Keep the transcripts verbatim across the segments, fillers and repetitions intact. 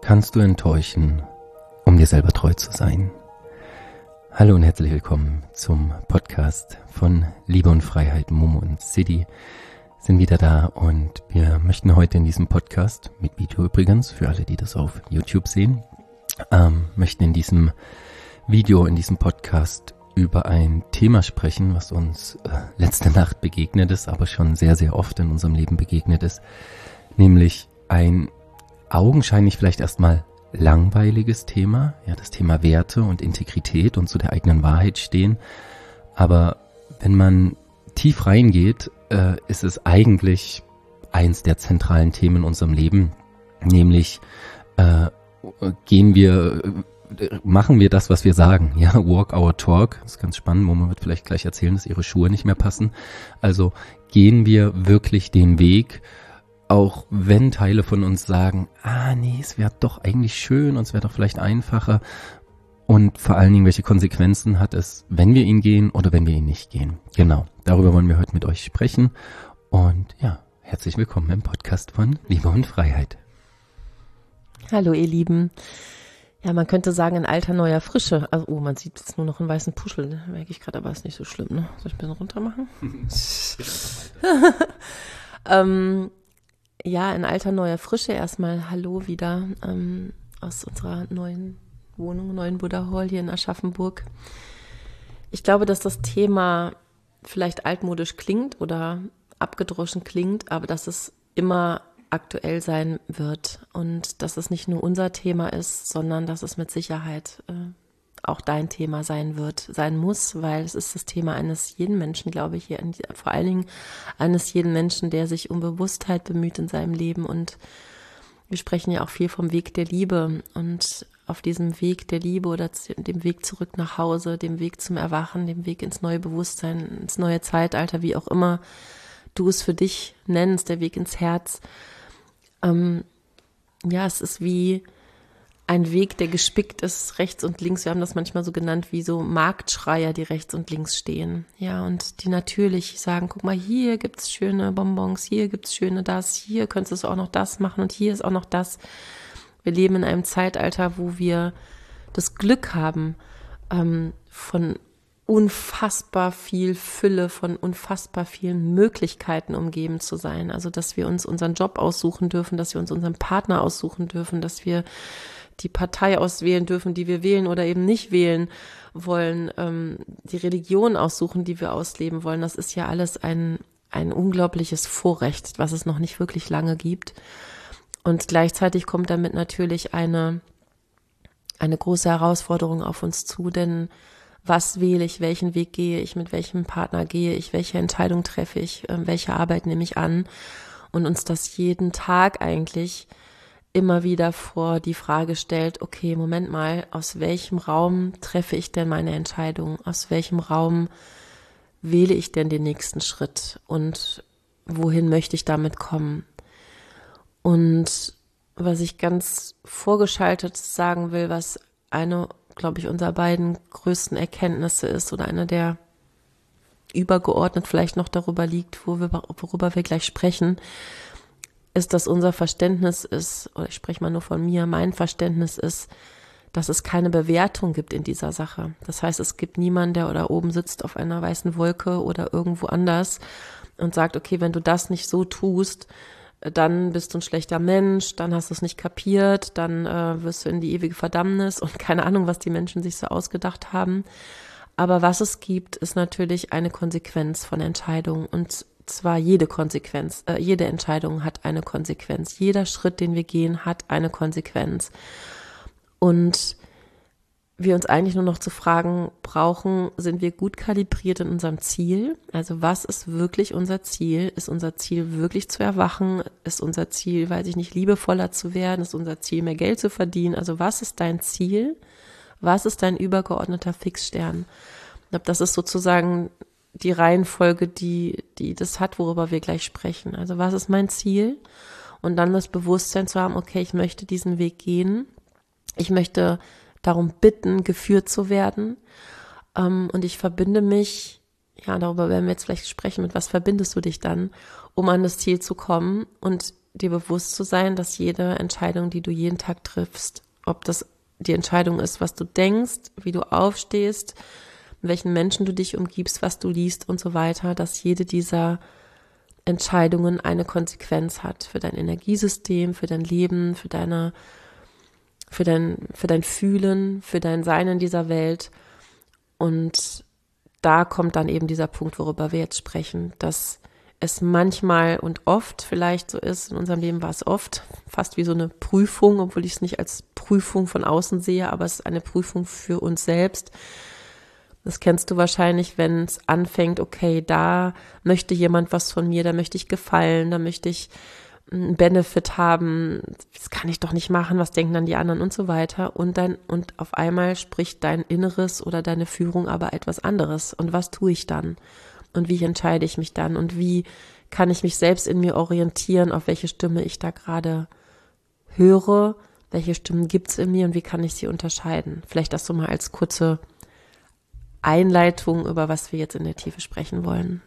kannst du enttäuschen, um dir selber treu zu sein? Hallo und herzlich willkommen zum Podcast von Liebe und Freiheit. Momo und City sind wieder da und wir möchten heute in diesem Podcast, mit Video übrigens, für alle, die das auf YouTube sehen, ähm, möchten in diesem Video, in diesem Podcast über ein Thema sprechen, was uns äh, letzte Nacht begegnet ist, aber schon sehr, sehr oft in unserem Leben begegnet ist, nämlich ein augenscheinlich vielleicht erstmal langweiliges Thema, ja, das Thema Werte und Integrität und zu der eigenen Wahrheit stehen. Aber wenn man tief reingeht, äh, ist es eigentlich eins der zentralen Themen in unserem Leben, nämlich äh, gehen wir, äh, machen wir das, was wir sagen, ja, walk our talk. Das ist ganz spannend, Momo wird vielleicht gleich erzählen, dass ihre Schuhe nicht mehr passen. Also gehen wir wirklich den Weg, auch wenn Teile von uns sagen, ah nee, es wäre doch eigentlich schön und es wäre doch vielleicht einfacher. Und vor allen Dingen, welche Konsequenzen hat es, wenn wir ihn gehen oder wenn wir ihn nicht gehen. Genau, darüber wollen wir heute mit euch sprechen. Und ja, herzlich willkommen im Podcast von Liebe und Freiheit. Hallo ihr Lieben. Ja, man könnte sagen, in alter neuer Frische. Also, oh, man sieht jetzt nur noch einen weißen Puschel, ne? Merke ich gerade, aber ist nicht so schlimm, ne? Soll ich ein bisschen runter machen? ähm... Ja, in alter neuer Frische erstmal Hallo wieder ähm, aus unserer neuen Wohnung, neuen Buddha Hall hier in Aschaffenburg. Ich glaube, dass das Thema vielleicht altmodisch klingt oder abgedroschen klingt, aber dass es immer aktuell sein wird und dass es nicht nur unser Thema ist, sondern dass es mit Sicherheit äh, auch dein Thema sein wird, sein muss, weil es ist das Thema eines jeden Menschen, glaube ich, hier, vor allen Dingen eines jeden Menschen, der sich um Bewusstheit bemüht in seinem Leben. Und wir sprechen ja auch viel vom Weg der Liebe und auf diesem Weg der Liebe oder dem Weg zurück nach Hause, dem Weg zum Erwachen, dem Weg ins neue Bewusstsein, ins neue Zeitalter, wie auch immer du es für dich nennst, der Weg ins Herz. Ähm, ja, es ist wie ein Weg, der gespickt ist, rechts und links. Wir haben das manchmal so genannt wie so Marktschreier, die rechts und links stehen. Ja, und die natürlich sagen, guck mal, hier gibt's schöne Bonbons, hier gibt's schöne das, hier könntest du auch noch das machen und hier ist auch noch das. Wir leben in einem Zeitalter, wo wir das Glück haben, ähm, von unfassbar viel Fülle, von unfassbar vielen Möglichkeiten umgeben zu sein. Also, dass wir uns unseren Job aussuchen dürfen, dass wir uns unseren Partner aussuchen dürfen, dass wir die Partei auswählen dürfen, die wir wählen oder eben nicht wählen wollen, ähm, die Religion aussuchen, die wir ausleben wollen. Das ist ja alles ein, ein unglaubliches Vorrecht, was es noch nicht wirklich lange gibt. Und gleichzeitig kommt damit natürlich eine, eine große Herausforderung auf uns zu, denn was wähle ich, welchen Weg gehe ich, mit welchem Partner gehe ich, welche Entscheidung treffe ich, äh, welche Arbeit nehme ich an und uns das jeden Tag eigentlich immer wieder vor die Frage stellt, okay, Moment mal, aus welchem Raum treffe ich denn meine Entscheidung? Aus welchem Raum wähle ich denn den nächsten Schritt? Und wohin möchte ich damit kommen? Und was ich ganz vorgeschaltet sagen will, was eine, glaube ich, unserer beiden größten Erkenntnisse ist oder eine der übergeordnet vielleicht noch darüber liegt, wo wir, worüber wir gleich sprechen, ist, dass unser Verständnis ist, oder ich spreche mal nur von mir, mein Verständnis ist, dass es keine Bewertung gibt in dieser Sache. Das heißt, es gibt niemanden, der da oben sitzt auf einer weißen Wolke oder irgendwo anders und sagt, okay, wenn du das nicht so tust, dann bist du ein schlechter Mensch, dann hast du es nicht kapiert, dann äh, wirst du in die ewige Verdammnis und keine Ahnung, was die Menschen sich so ausgedacht haben. Aber was es gibt, ist natürlich eine Konsequenz von Entscheidungen und zwar jede Konsequenz, äh, jede Entscheidung hat eine Konsequenz. Jeder Schritt, den wir gehen, hat eine Konsequenz. Und wir uns eigentlich nur noch zu fragen brauchen, sind wir gut kalibriert in unserem Ziel? Also was ist wirklich unser Ziel? Ist unser Ziel wirklich zu erwachen? Ist unser Ziel, weiß ich nicht, liebevoller zu werden? Ist unser Ziel, mehr Geld zu verdienen? Also was ist dein Ziel? Was ist dein übergeordneter Fixstern? Ich glaube, das ist sozusagen die Reihenfolge, die, die das hat, worüber wir gleich sprechen. Also was ist mein Ziel? Und dann das Bewusstsein zu haben, okay, ich möchte diesen Weg gehen. Ich möchte darum bitten, geführt zu werden. Ähm, und ich verbinde mich, ja, darüber werden wir jetzt vielleicht sprechen, mit was verbindest du dich dann, um an das Ziel zu kommen. Und dir bewusst zu sein, dass jede Entscheidung, die du jeden Tag triffst, ob das die Entscheidung ist, was du denkst, wie du aufstehst, mit welchen Menschen du dich umgibst, was du liest und so weiter, dass jede dieser Entscheidungen eine Konsequenz hat für dein Energiesystem, für dein Leben, für deine, für dein, für dein Fühlen, für dein Sein in dieser Welt. Und da kommt dann eben dieser Punkt, worüber wir jetzt sprechen, dass es manchmal und oft vielleicht so ist, in unserem Leben war es oft, fast wie so eine Prüfung, obwohl ich es nicht als Prüfung von außen sehe, aber es ist eine Prüfung für uns selbst. Das kennst du wahrscheinlich, wenn es anfängt, okay, da möchte jemand was von mir, da möchte ich gefallen, da möchte ich einen Benefit haben, das kann ich doch nicht machen, was denken dann die anderen und so weiter. Und dann, und auf einmal spricht dein Inneres oder deine Führung aber etwas anderes. Und was tue ich dann? Und wie entscheide ich mich dann? Und wie kann ich mich selbst in mir orientieren, auf welche Stimme ich da gerade höre? Welche Stimmen gibt es in mir und wie kann ich sie unterscheiden? Vielleicht das so mal als kurze Einleitung, über was wir jetzt in der Tiefe sprechen wollen.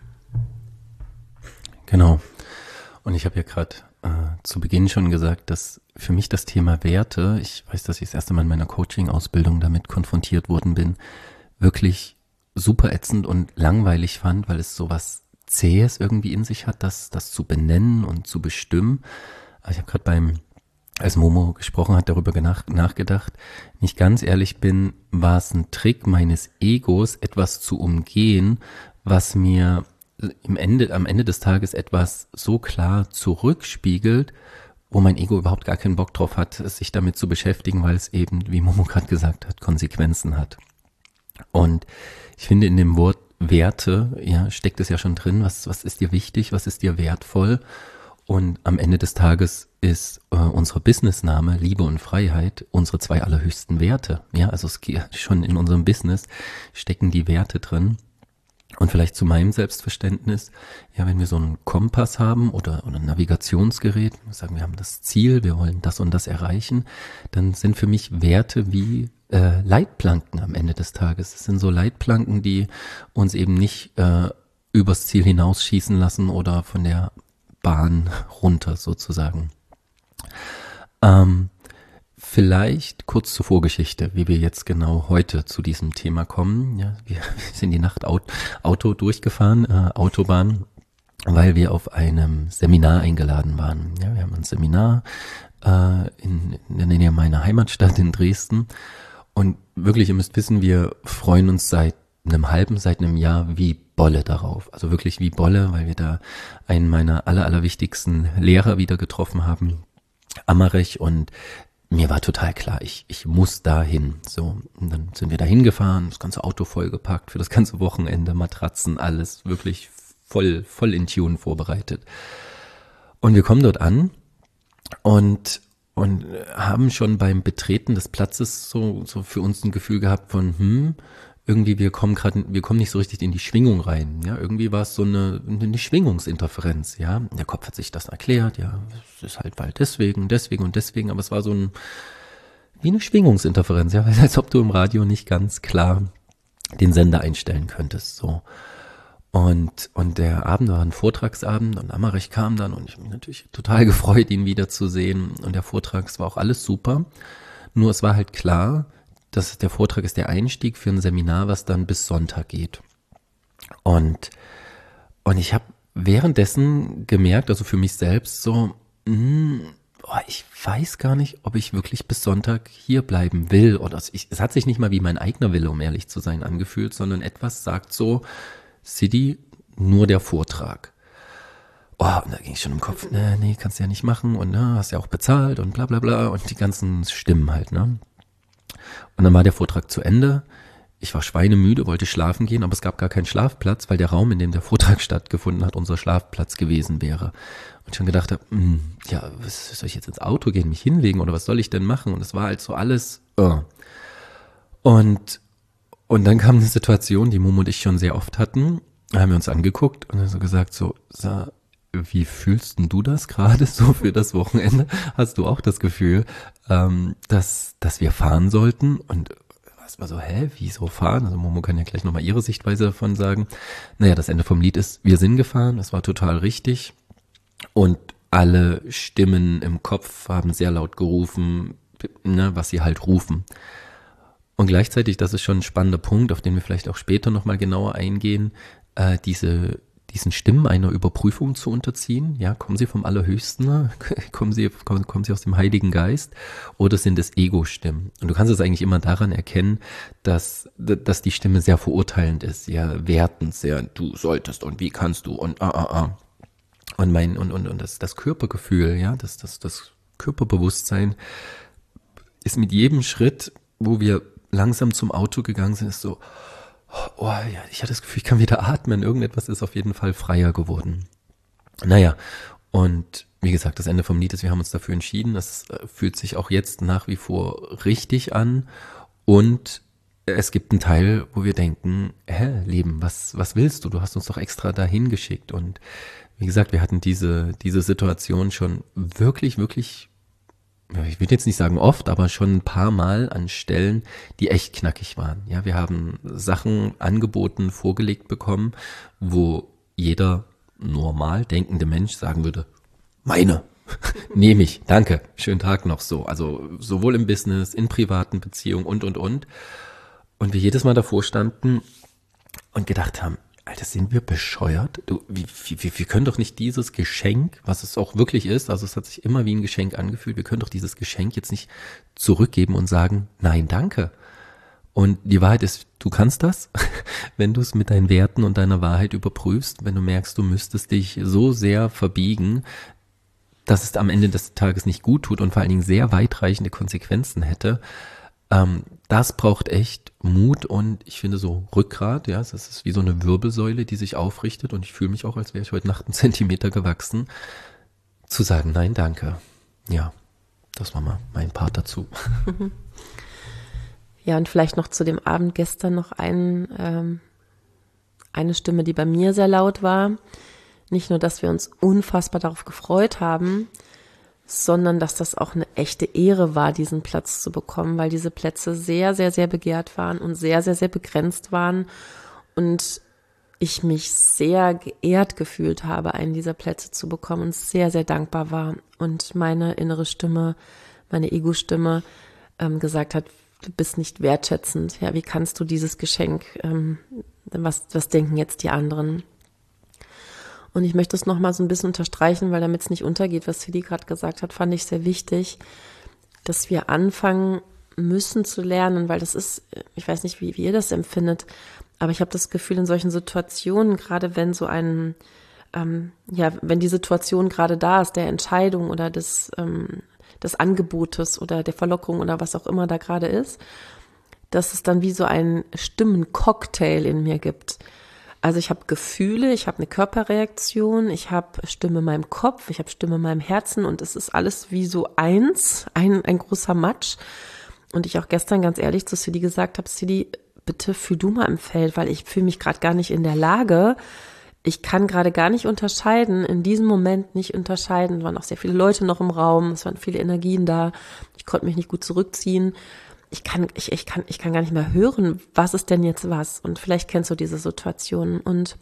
Genau. Und ich habe ja gerade äh, zu Beginn schon gesagt, dass für mich das Thema Werte, ich weiß, dass ich das erste Mal in meiner Coaching-Ausbildung damit konfrontiert worden bin, wirklich super ätzend und langweilig fand, weil es sowas Zähes irgendwie in sich hat, das, das zu benennen und zu bestimmen. Aber ich habe gerade beim, als Momo gesprochen hat, darüber nach, nachgedacht, wenn ich ganz ehrlich bin, war es ein Trick meines Egos, etwas zu umgehen, was mir im Ende, am Ende des Tages etwas so klar zurückspiegelt, wo mein Ego überhaupt gar keinen Bock drauf hat, sich damit zu beschäftigen, weil es eben, wie Momo gerade gesagt hat, Konsequenzen hat. Und ich finde, in dem Wort Werte, ja, steckt es ja schon drin, was, was ist dir wichtig, was ist dir wertvoll? Und am Ende des Tages ist äh, unsere Businessname Liebe und Freiheit unsere zwei allerhöchsten Werte. Ja, also es geht schon in unserem Business stecken die Werte drin. Und vielleicht zu meinem Selbstverständnis, ja, wenn wir so einen Kompass haben oder, oder ein Navigationsgerät, wir sagen, wir haben das Ziel, wir wollen das und das erreichen, dann sind für mich Werte wie äh, Leitplanken am Ende des Tages. Es sind so Leitplanken, die uns eben nicht äh, übers Ziel hinausschießen lassen oder von der Bahn runter sozusagen. Ähm, Vielleicht kurz zur Vorgeschichte, wie wir jetzt genau heute zu diesem Thema kommen. Ja, wir sind die Nacht Auto durchgefahren, äh, Autobahn, weil wir auf einem Seminar eingeladen waren. Ja, wir haben ein Seminar äh, in, in der Nähe meiner Heimatstadt in Dresden. Und wirklich, ihr müsst wissen, wir freuen uns seit einem halben, seit einem Jahr wie Bolle darauf. Also wirklich wie Bolle, weil wir da einen meiner aller, allerwichtigsten Lehrer wieder getroffen haben, Amarech, und mir war total klar, ich, ich muss da hin. So, und dann sind wir da hingefahren, das ganze Auto vollgepackt für das ganze Wochenende, Matratzen, alles wirklich voll, voll in Tune vorbereitet. Und wir kommen dort an und, und haben schon beim Betreten des Platzes so, so für uns ein Gefühl gehabt von, hm, irgendwie wir kommen gerade, wir kommen nicht so richtig in die Schwingung rein. Ja, irgendwie war es so eine, eine Schwingungsinterferenz. Ja, der Kopf hat sich das erklärt. Ja, es ist halt weil deswegen, deswegen und deswegen. Aber es war so ein wie eine Schwingungsinterferenz. Ja, als ob du im Radio nicht ganz klar den Sender einstellen könntest. So. Und und der Abend war ein Vortragsabend und Amarech kam dann und ich habe mich natürlich total gefreut, ihn wiederzusehen. Und der Vortrag, es war auch alles super. Nur es war halt klar, dass der Vortrag ist der Einstieg für ein Seminar, was dann bis Sonntag geht. Und, und ich habe währenddessen gemerkt, also für mich selbst so, mh, oh, ich weiß gar nicht, ob ich wirklich bis Sonntag hier bleiben will. Oder es, ich, es hat sich nicht mal wie mein eigener Wille, um ehrlich zu sein, angefühlt, sondern etwas sagt so, Sidi, nur der Vortrag. Oh, und da ging ich schon im Kopf, nee, nee, kannst du ja nicht machen und ne, hast ja auch bezahlt und bla bla bla und die ganzen Stimmen halt, ne. Und dann war der Vortrag zu Ende. Ich war schweinemüde, wollte schlafen gehen, aber es gab gar keinen Schlafplatz, weil der Raum, in dem der Vortrag stattgefunden hat, unser Schlafplatz gewesen wäre. Und ich schon gedacht habe, mh, ja, was, soll ich jetzt ins Auto gehen, mich hinlegen oder was soll ich denn machen? Und es war halt so alles, uh. Und, und dann kam eine Situation, die Momo und ich schon sehr oft hatten. Da haben wir uns angeguckt und dann so gesagt, so, so wie fühlst denn du das gerade so für das Wochenende? Hast du auch das Gefühl, ähm, dass, dass wir fahren sollten? Und es war so, hä, wieso fahren? Also Momo kann ja gleich nochmal ihre Sichtweise davon sagen. Naja, das Ende vom Lied ist, wir sind gefahren, es war total richtig. Und alle Stimmen im Kopf haben sehr laut gerufen, ne, was sie halt rufen. Und gleichzeitig, das ist schon ein spannender Punkt, auf den wir vielleicht auch später nochmal genauer eingehen, äh, diese diesen Stimmen einer Überprüfung zu unterziehen. Ja, kommen sie vom Allerhöchsten, kommen sie, kommen, kommen sie aus dem Heiligen Geist oder sind es Ego-Stimmen? Und du kannst es eigentlich immer daran erkennen, dass, dass die Stimme sehr verurteilend ist, sehr wertend, sehr du solltest und wie kannst du und ah, ah, ah. Und mein, und, und, und das, das Körpergefühl, ja, das, das, das Körperbewusstsein ist mit jedem Schritt, wo wir langsam zum Auto gegangen sind, ist so, oh ja, ich hatte das Gefühl, ich kann wieder atmen. Irgendetwas ist auf jeden Fall freier geworden. Naja, und wie gesagt, das Ende vom Lied ist, wir haben uns dafür entschieden. Das fühlt sich auch jetzt nach wie vor richtig an. Und es gibt einen Teil, wo wir denken, hä, Leben, was, was willst du? Du hast uns doch extra dahin geschickt. Und wie gesagt, wir hatten diese, diese Situation schon wirklich, wirklich, ich will jetzt nicht sagen oft, aber schon ein paar Mal an Stellen, die echt knackig waren. Ja, wir haben Sachen angeboten, vorgelegt bekommen, wo jeder normal denkende Mensch sagen würde, meine, nehme ich, danke, schönen Tag noch so. Also sowohl im Business, in privaten Beziehungen und, und, und. Und wir jedes Mal davor standen und gedacht haben, Alter, sind wir bescheuert? Du, wir, wir, wir können doch nicht dieses Geschenk, was es auch wirklich ist, also es hat sich immer wie ein Geschenk angefühlt, wir können doch dieses Geschenk jetzt nicht zurückgeben und sagen, nein, danke. Und die Wahrheit ist, du kannst das, wenn du es mit deinen Werten und deiner Wahrheit überprüfst, wenn du merkst, du müsstest dich so sehr verbiegen, dass es am Ende des Tages nicht gut tut und vor allen Dingen sehr weitreichende Konsequenzen hätte. Ähm, das braucht echt Mut und ich finde so Rückgrat, ja, das ist wie so eine Wirbelsäule, die sich aufrichtet und ich fühle mich auch, als wäre ich heute Nacht einen Zentimeter gewachsen, zu sagen, nein, danke. Ja, das war mal mein Part dazu. Ja, und vielleicht noch zu dem Abend gestern noch ein, ähm, eine Stimme, die bei mir sehr laut war. Nicht nur, dass wir uns unfassbar darauf gefreut haben, sondern dass das auch eine echte Ehre war, diesen Platz zu bekommen, weil diese Plätze sehr, sehr, sehr begehrt waren und sehr, sehr, sehr begrenzt waren und ich mich sehr geehrt gefühlt habe, einen dieser Plätze zu bekommen und sehr, sehr dankbar war und meine innere Stimme, meine Ego-Stimme ähm, gesagt hat, du bist nicht wertschätzend, ja, wie kannst du dieses Geschenk, ähm, was, was denken jetzt die anderen? Und ich möchte es nochmal so ein bisschen unterstreichen, weil damit es nicht untergeht, was Sidi gerade gesagt hat, fand ich sehr wichtig, dass wir anfangen müssen zu lernen, weil das ist, ich weiß nicht, wie, wie ihr das empfindet, aber ich habe das Gefühl, in solchen Situationen, gerade wenn so ein, ähm, ja, wenn die Situation gerade da ist, der Entscheidung oder des, ähm, des Angebotes oder der Verlockerung oder was auch immer da gerade ist, dass es dann wie so einen Stimmencocktail in mir gibt. Also ich habe Gefühle, ich habe eine Körperreaktion, ich habe Stimme in meinem Kopf, ich habe Stimme in meinem Herzen und es ist alles wie so eins, ein, ein großer Matsch. Und ich auch gestern ganz ehrlich zu Sidi gesagt habe, Sidi, bitte fühl du mal im Feld, weil ich fühle mich gerade gar nicht in der Lage. Ich kann gerade gar nicht unterscheiden, in diesem Moment nicht unterscheiden. Es waren auch sehr viele Leute noch im Raum, es waren viele Energien da, ich konnte mich nicht gut zurückziehen. Ich kann, ich, ich kann, ich kann gar nicht mehr hören, was ist denn jetzt was? Und vielleicht kennst du diese Situation. Und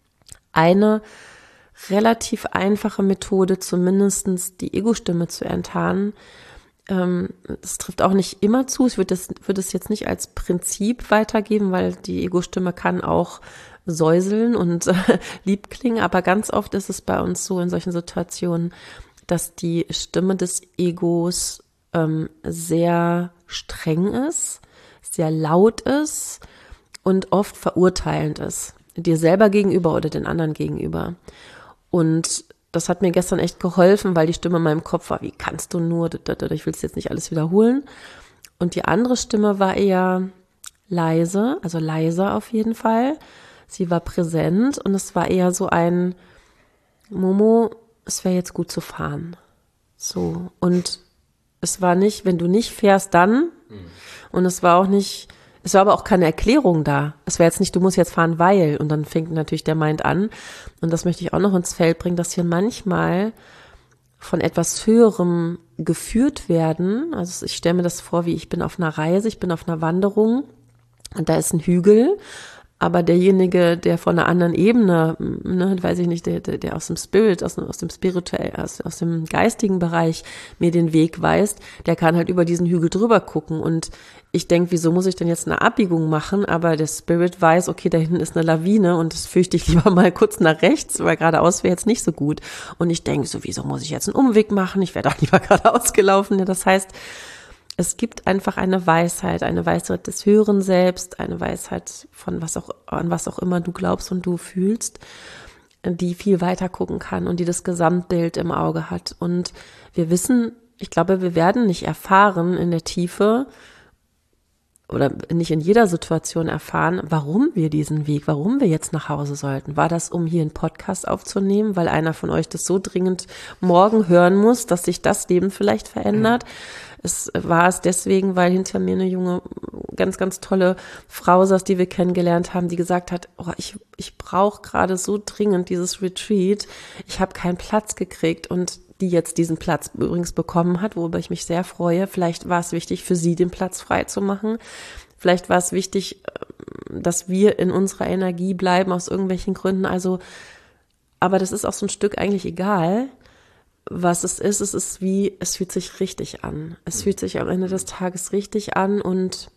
eine relativ einfache Methode, zumindest die Ego-Stimme zu enttarnen, ähm, das trifft auch nicht immer zu. Ich würde das, würde es jetzt nicht als Prinzip weitergeben, weil die Ego-Stimme kann auch säuseln und äh, lieb klingen. Aber ganz oft ist es bei uns so in solchen Situationen, dass die Stimme des Egos ähm, sehr streng ist, sehr laut ist und oft verurteilend ist, dir selber gegenüber oder den anderen gegenüber. Und das hat mir gestern echt geholfen, weil die Stimme in meinem Kopf war, wie kannst du nur, ich will es jetzt nicht alles wiederholen. Und die andere Stimme war eher leise, also leiser auf jeden Fall. Sie war präsent und es war eher so ein, Momo, es wäre jetzt gut zu fahren. So, und es war nicht, wenn du nicht fährst, dann. Mhm. Und es war auch nicht, es war aber auch keine Erklärung da. Es wäre jetzt nicht, du musst jetzt fahren, weil. Und dann fängt natürlich der Mind an. Und das möchte ich auch noch ins Feld bringen, dass wir manchmal von etwas Höherem geführt werden. Also ich stelle mir das vor, wie ich bin auf einer Reise, ich bin auf einer Wanderung und da ist ein Hügel. Aber derjenige, der von einer anderen Ebene, ne, weiß ich nicht, der, der, der aus dem Spirit, aus, aus dem spirituell, aus, aus dem geistigen Bereich mir den Weg weist, der kann halt über diesen Hügel drüber gucken. Und ich denke, wieso muss ich denn jetzt eine Abbiegung machen? Aber der Spirit weiß, okay, da hinten ist eine Lawine und das fürchte ich lieber mal kurz nach rechts, weil geradeaus wäre jetzt nicht so gut. Und ich denke, so, wieso muss ich jetzt einen Umweg machen? Ich wäre doch lieber geradeaus gelaufen. Das heißt, es gibt einfach eine Weisheit, eine Weisheit des höheren Selbst, eine Weisheit von was auch, an was auch immer du glaubst und du fühlst, die viel weiter gucken kann und die das Gesamtbild im Auge hat. Und wir wissen, ich glaube, wir werden nicht erfahren in der Tiefe oder nicht in jeder Situation erfahren, warum wir diesen Weg, warum wir jetzt nach Hause sollten. War das, um hier einen Podcast aufzunehmen, weil einer von euch das so dringend morgen hören muss, dass sich das Leben vielleicht verändert? Mhm. Es war es deswegen, weil hinter mir eine junge, ganz, ganz tolle Frau saß, die wir kennengelernt haben, die gesagt hat, oh, ich, ich brauche gerade so dringend dieses Retreat. Ich habe keinen Platz gekriegt und die jetzt diesen Platz übrigens bekommen hat, worüber ich mich sehr freue. Vielleicht war es wichtig für sie, den Platz frei zu machen. Vielleicht war es wichtig, dass wir in unserer Energie bleiben aus irgendwelchen Gründen. Also, aber das ist auch so ein Stück eigentlich egal, was es ist. Es ist wie, es fühlt sich richtig an. Es fühlt sich am Ende des Tages richtig an und,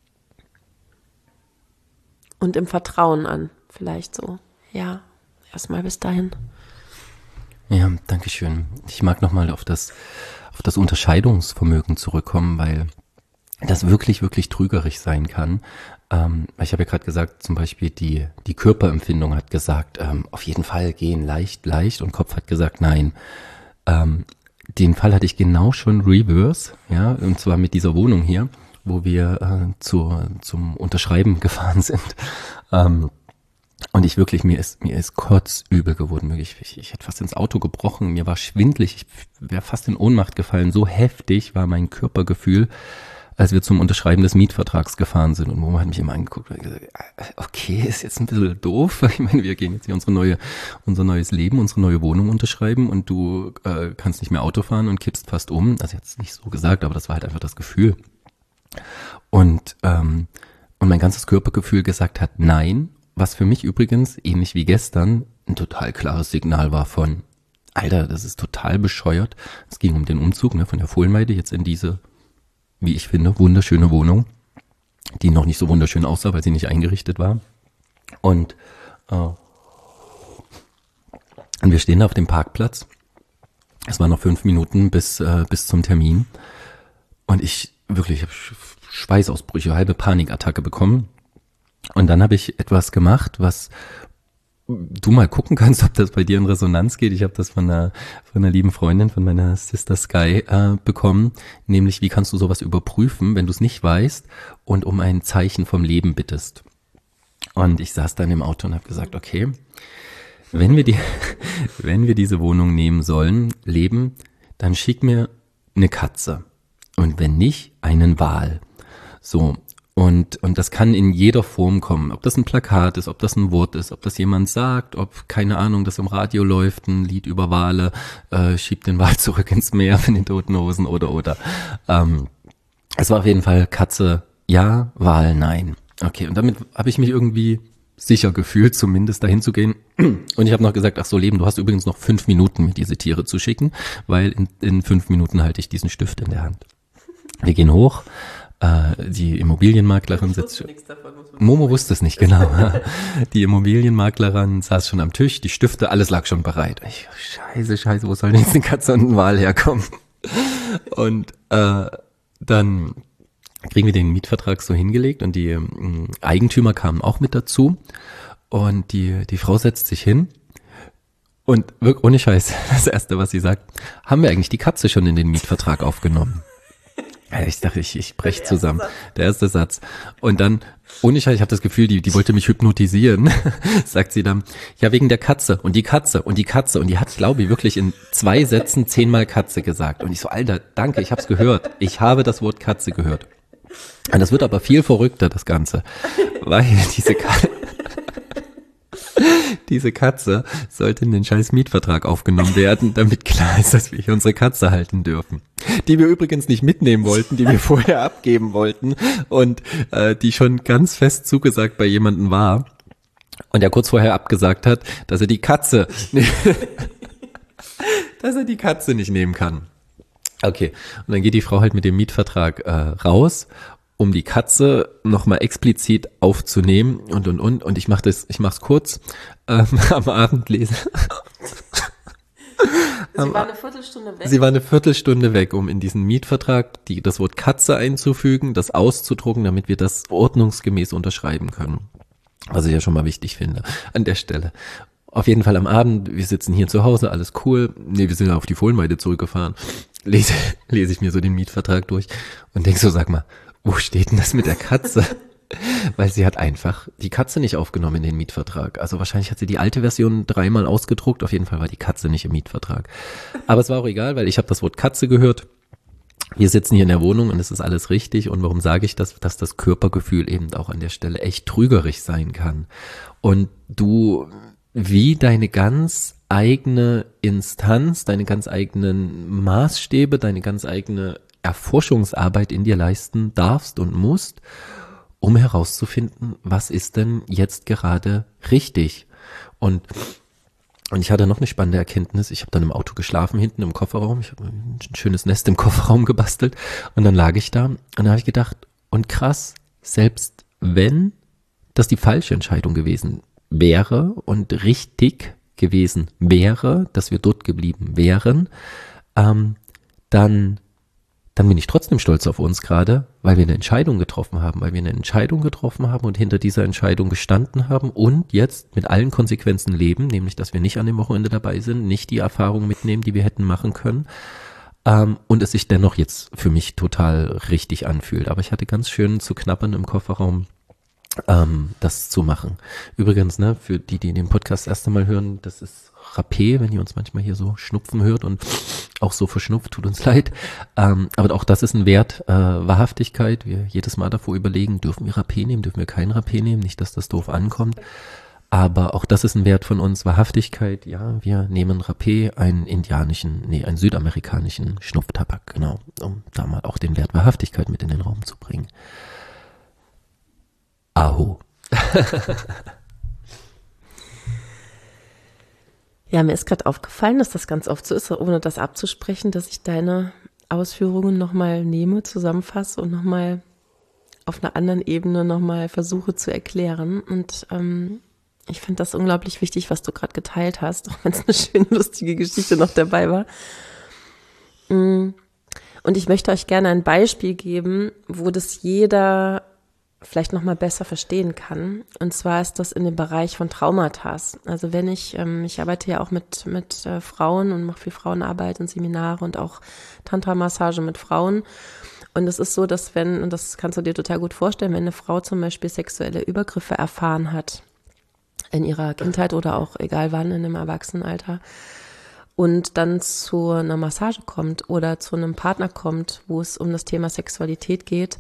und im Vertrauen an. Vielleicht so. Ja, erstmal bis dahin. Ja, danke schön. Ich mag nochmal auf das, auf das Unterscheidungsvermögen zurückkommen, weil das wirklich, wirklich trügerisch sein kann. Ähm, ich habe ja gerade gesagt, zum Beispiel die, die Körperempfindung hat gesagt, ähm, auf jeden Fall gehen, leicht, leicht, und Kopf hat gesagt, nein. Ähm, den Fall hatte ich genau schon reverse, ja, und zwar mit dieser Wohnung hier, wo wir äh, zu, zum Unterschreiben gefahren sind. Ähm, und ich wirklich, mir ist, mir ist kotzübel geworden, wirklich. Ich, ich hätte fast ins Auto gebrochen, mir war schwindelig, ich wäre fast in Ohnmacht gefallen. So heftig war mein Körpergefühl, als wir zum Unterschreiben des Mietvertrags gefahren sind. Und Momo hat mich immer angeguckt und gesagt, okay, ist jetzt ein bisschen doof. Ich meine, wir gehen jetzt hier unsere neue, unser neues Leben, unsere neue Wohnung unterschreiben und du äh, kannst nicht mehr Auto fahren und kippst fast um. Also jetzt nicht so gesagt, aber das war halt einfach das Gefühl. Und, ähm, und mein ganzes Körpergefühl gesagt hat, nein, was für mich übrigens, ähnlich wie gestern, ein total klares Signal war von, Alter, das ist total bescheuert. Es ging um den Umzug, ne, von der Fohlenweide jetzt in diese, wie ich finde, wunderschöne Wohnung, die noch nicht so wunderschön aussah, weil sie nicht eingerichtet war. Und, äh, und wir stehen da auf dem Parkplatz. Es waren noch fünf Minuten bis, äh, bis zum Termin. Und ich wirklich, ich habe Schweißausbrüche, halbe Panikattacke bekommen. Und dann habe ich etwas gemacht, was du mal gucken kannst, ob das bei dir in Resonanz geht. Ich habe das von einer, von einer lieben Freundin, von meiner Sister Sky äh, bekommen. Nämlich, wie kannst du sowas überprüfen, wenn du es nicht weißt und um ein Zeichen vom Leben bittest. Und ich saß dann im Auto und habe gesagt, okay, wenn wir die, wenn wir diese Wohnung nehmen sollen, leben, dann schick mir eine Katze. Und wenn nicht, einen Wal. So. Und, und das kann in jeder Form kommen, ob das ein Plakat ist, ob das ein Wort ist, ob das jemand sagt, ob, keine Ahnung, das im Radio läuft, ein Lied über Wale, äh, schiebt den Wal zurück ins Meer von den Toten Hosen oder, oder. Ähm, es war auf jeden Fall Katze, ja, Wal, nein. Okay, und damit habe ich mich irgendwie sicher gefühlt, zumindest dahin zu gehen. Und ich habe noch gesagt, ach so, Leben, du hast übrigens noch fünf Minuten, mir diese Tiere zu schicken, weil in, in fünf Minuten halte ich diesen Stift in der Hand. Wir gehen hoch. Die Immobilienmaklerin sitzt. Momo wusste es nicht, genau. Die Immobilienmaklerin saß schon am Tisch, die Stifte, alles lag schon bereit. Ich, scheiße, scheiße, wo soll denn jetzt eine Katze und ein Wal herkommen? Und äh, dann kriegen wir den Mietvertrag so hingelegt und die ähm, Eigentümer kamen auch mit dazu. Und die die Frau setzt sich hin und wirklich ohne Scheiß, das Erste, was sie sagt, haben wir eigentlich die Katze schon in den Mietvertrag aufgenommen? Ich dachte, ich, ich brech zusammen. Der erste Satz. Und dann, ohne Scheiß, ich habe das Gefühl, die, die wollte mich hypnotisieren, sagt sie dann, ja, wegen der Katze und die Katze und die Katze. Und die hat, glaube ich, wirklich in zwei Sätzen zehnmal Katze gesagt. Und ich so, Alter, danke, ich hab's gehört. Ich habe das Wort Katze gehört. Und das wird aber viel verrückter, das Ganze. Weil diese Katze... Diese Katze sollte in den scheiß Mietvertrag aufgenommen werden, damit klar ist, dass wir hier unsere Katze halten dürfen. Die wir übrigens nicht mitnehmen wollten, die wir vorher abgeben wollten und äh, die schon ganz fest zugesagt bei jemandem war. Und er kurz vorher abgesagt hat, dass er die Katze, dass er die Katze nicht nehmen kann. Okay, und dann geht die Frau halt mit dem Mietvertrag äh, raus, um die Katze nochmal explizit aufzunehmen und und und. Und ich mache das, ich mache es kurz. Ähm, am Abend lese. Sie war eine Viertelstunde weg. Sie war eine Viertelstunde weg, um in diesen Mietvertrag die, das Wort Katze einzufügen, das auszudrucken, damit wir das ordnungsgemäß unterschreiben können. Was ich ja schon mal wichtig finde an der Stelle. Auf jeden Fall am Abend, wir sitzen hier zu Hause, alles cool. Nee, wir sind ja auf die Fohlenweide zurückgefahren. Lese, lese ich mir so den Mietvertrag durch und denk so, sag mal, wo steht denn das mit der Katze? Weil sie hat einfach die Katze nicht aufgenommen in den Mietvertrag. Also wahrscheinlich hat sie die alte Version dreimal ausgedruckt. Auf jeden Fall war die Katze nicht im Mietvertrag. Aber es war auch egal, weil ich habe das Wort Katze gehört. Wir sitzen hier in der Wohnung und es ist alles richtig. Und warum sage ich das? Dass das Körpergefühl eben auch an der Stelle echt trügerisch sein kann. Und du wie deine ganz eigene Instanz, deine ganz eigenen Maßstäbe, deine ganz eigene Erforschungsarbeit in dir leisten darfst und musst, um herauszufinden, was ist denn jetzt gerade richtig. Und und ich hatte noch eine spannende Erkenntnis. Ich habe dann im Auto geschlafen, hinten im Kofferraum. Ich habe ein schönes Nest im Kofferraum gebastelt. Und dann lag ich da und dann habe ich gedacht, und krass, selbst wenn das die falsche Entscheidung gewesen wäre und richtig gewesen wäre, dass wir dort geblieben wären, ähm, dann dann bin ich trotzdem stolz auf uns gerade, weil wir eine Entscheidung getroffen haben, weil wir eine Entscheidung getroffen haben und hinter dieser Entscheidung gestanden haben und jetzt mit allen Konsequenzen leben, nämlich, dass wir nicht an dem Wochenende dabei sind, nicht die Erfahrungen mitnehmen, die wir hätten machen können, ähm, und es sich dennoch jetzt für mich total richtig anfühlt. Aber ich hatte ganz schön zu knabbern im Kofferraum, ähm, das zu machen. Übrigens, ne, für die, die den Podcast das erste Mal hören, das ist Rapé, wenn ihr uns manchmal hier so schnupfen hört und auch so verschnupft, tut uns leid. Ähm, aber auch das ist ein Wert, äh, Wahrhaftigkeit. Wir jedes Mal davor überlegen, dürfen wir Rapé nehmen, dürfen wir keinen Rapé nehmen, nicht, dass das doof ankommt. Aber auch das ist ein Wert von uns, Wahrhaftigkeit. Ja, wir nehmen Rapé, einen indianischen, nee, einen südamerikanischen Schnupftabak, genau, um da mal auch den Wert Wahrhaftigkeit mit in den Raum zu bringen. Aho. Ja, mir ist gerade aufgefallen, dass das ganz oft so ist, ohne das abzusprechen, dass ich deine Ausführungen nochmal nehme, zusammenfasse und nochmal auf einer anderen Ebene nochmal versuche zu erklären. Und ähm, ich finde das unglaublich wichtig, was du gerade geteilt hast, auch wenn es eine schöne, lustige Geschichte noch dabei war. Und ich möchte euch gerne ein Beispiel geben, wo das jeder vielleicht noch mal besser verstehen kann. Und zwar ist das in dem Bereich von Traumata. Also wenn ich, ähm, ich arbeite ja auch mit mit äh, Frauen und mache viel Frauenarbeit und Seminare und auch Tantra-Massage mit Frauen. Und es ist so, dass wenn, und das kannst du dir total gut vorstellen, wenn eine Frau zum Beispiel sexuelle Übergriffe erfahren hat in ihrer Kindheit oder auch egal wann in einem Erwachsenenalter und dann zu einer Massage kommt oder zu einem Partner kommt, wo es um das Thema Sexualität geht,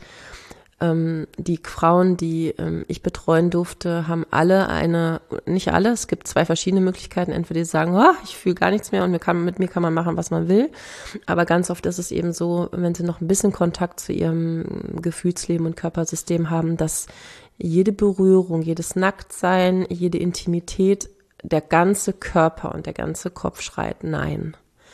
die Frauen, die ähm, ich betreuen durfte, haben alle eine, nicht alle, es gibt zwei verschiedene Möglichkeiten. Entweder die sagen, oh, ich fühle gar nichts mehr und mir kann, mit mir kann man machen, was man will. Aber ganz oft ist es eben so, wenn sie noch ein bisschen Kontakt zu ihrem Gefühlsleben und Körpersystem haben, dass jede Berührung, jedes Nacktsein, jede Intimität, der ganze Körper und der ganze Kopf schreit Nein.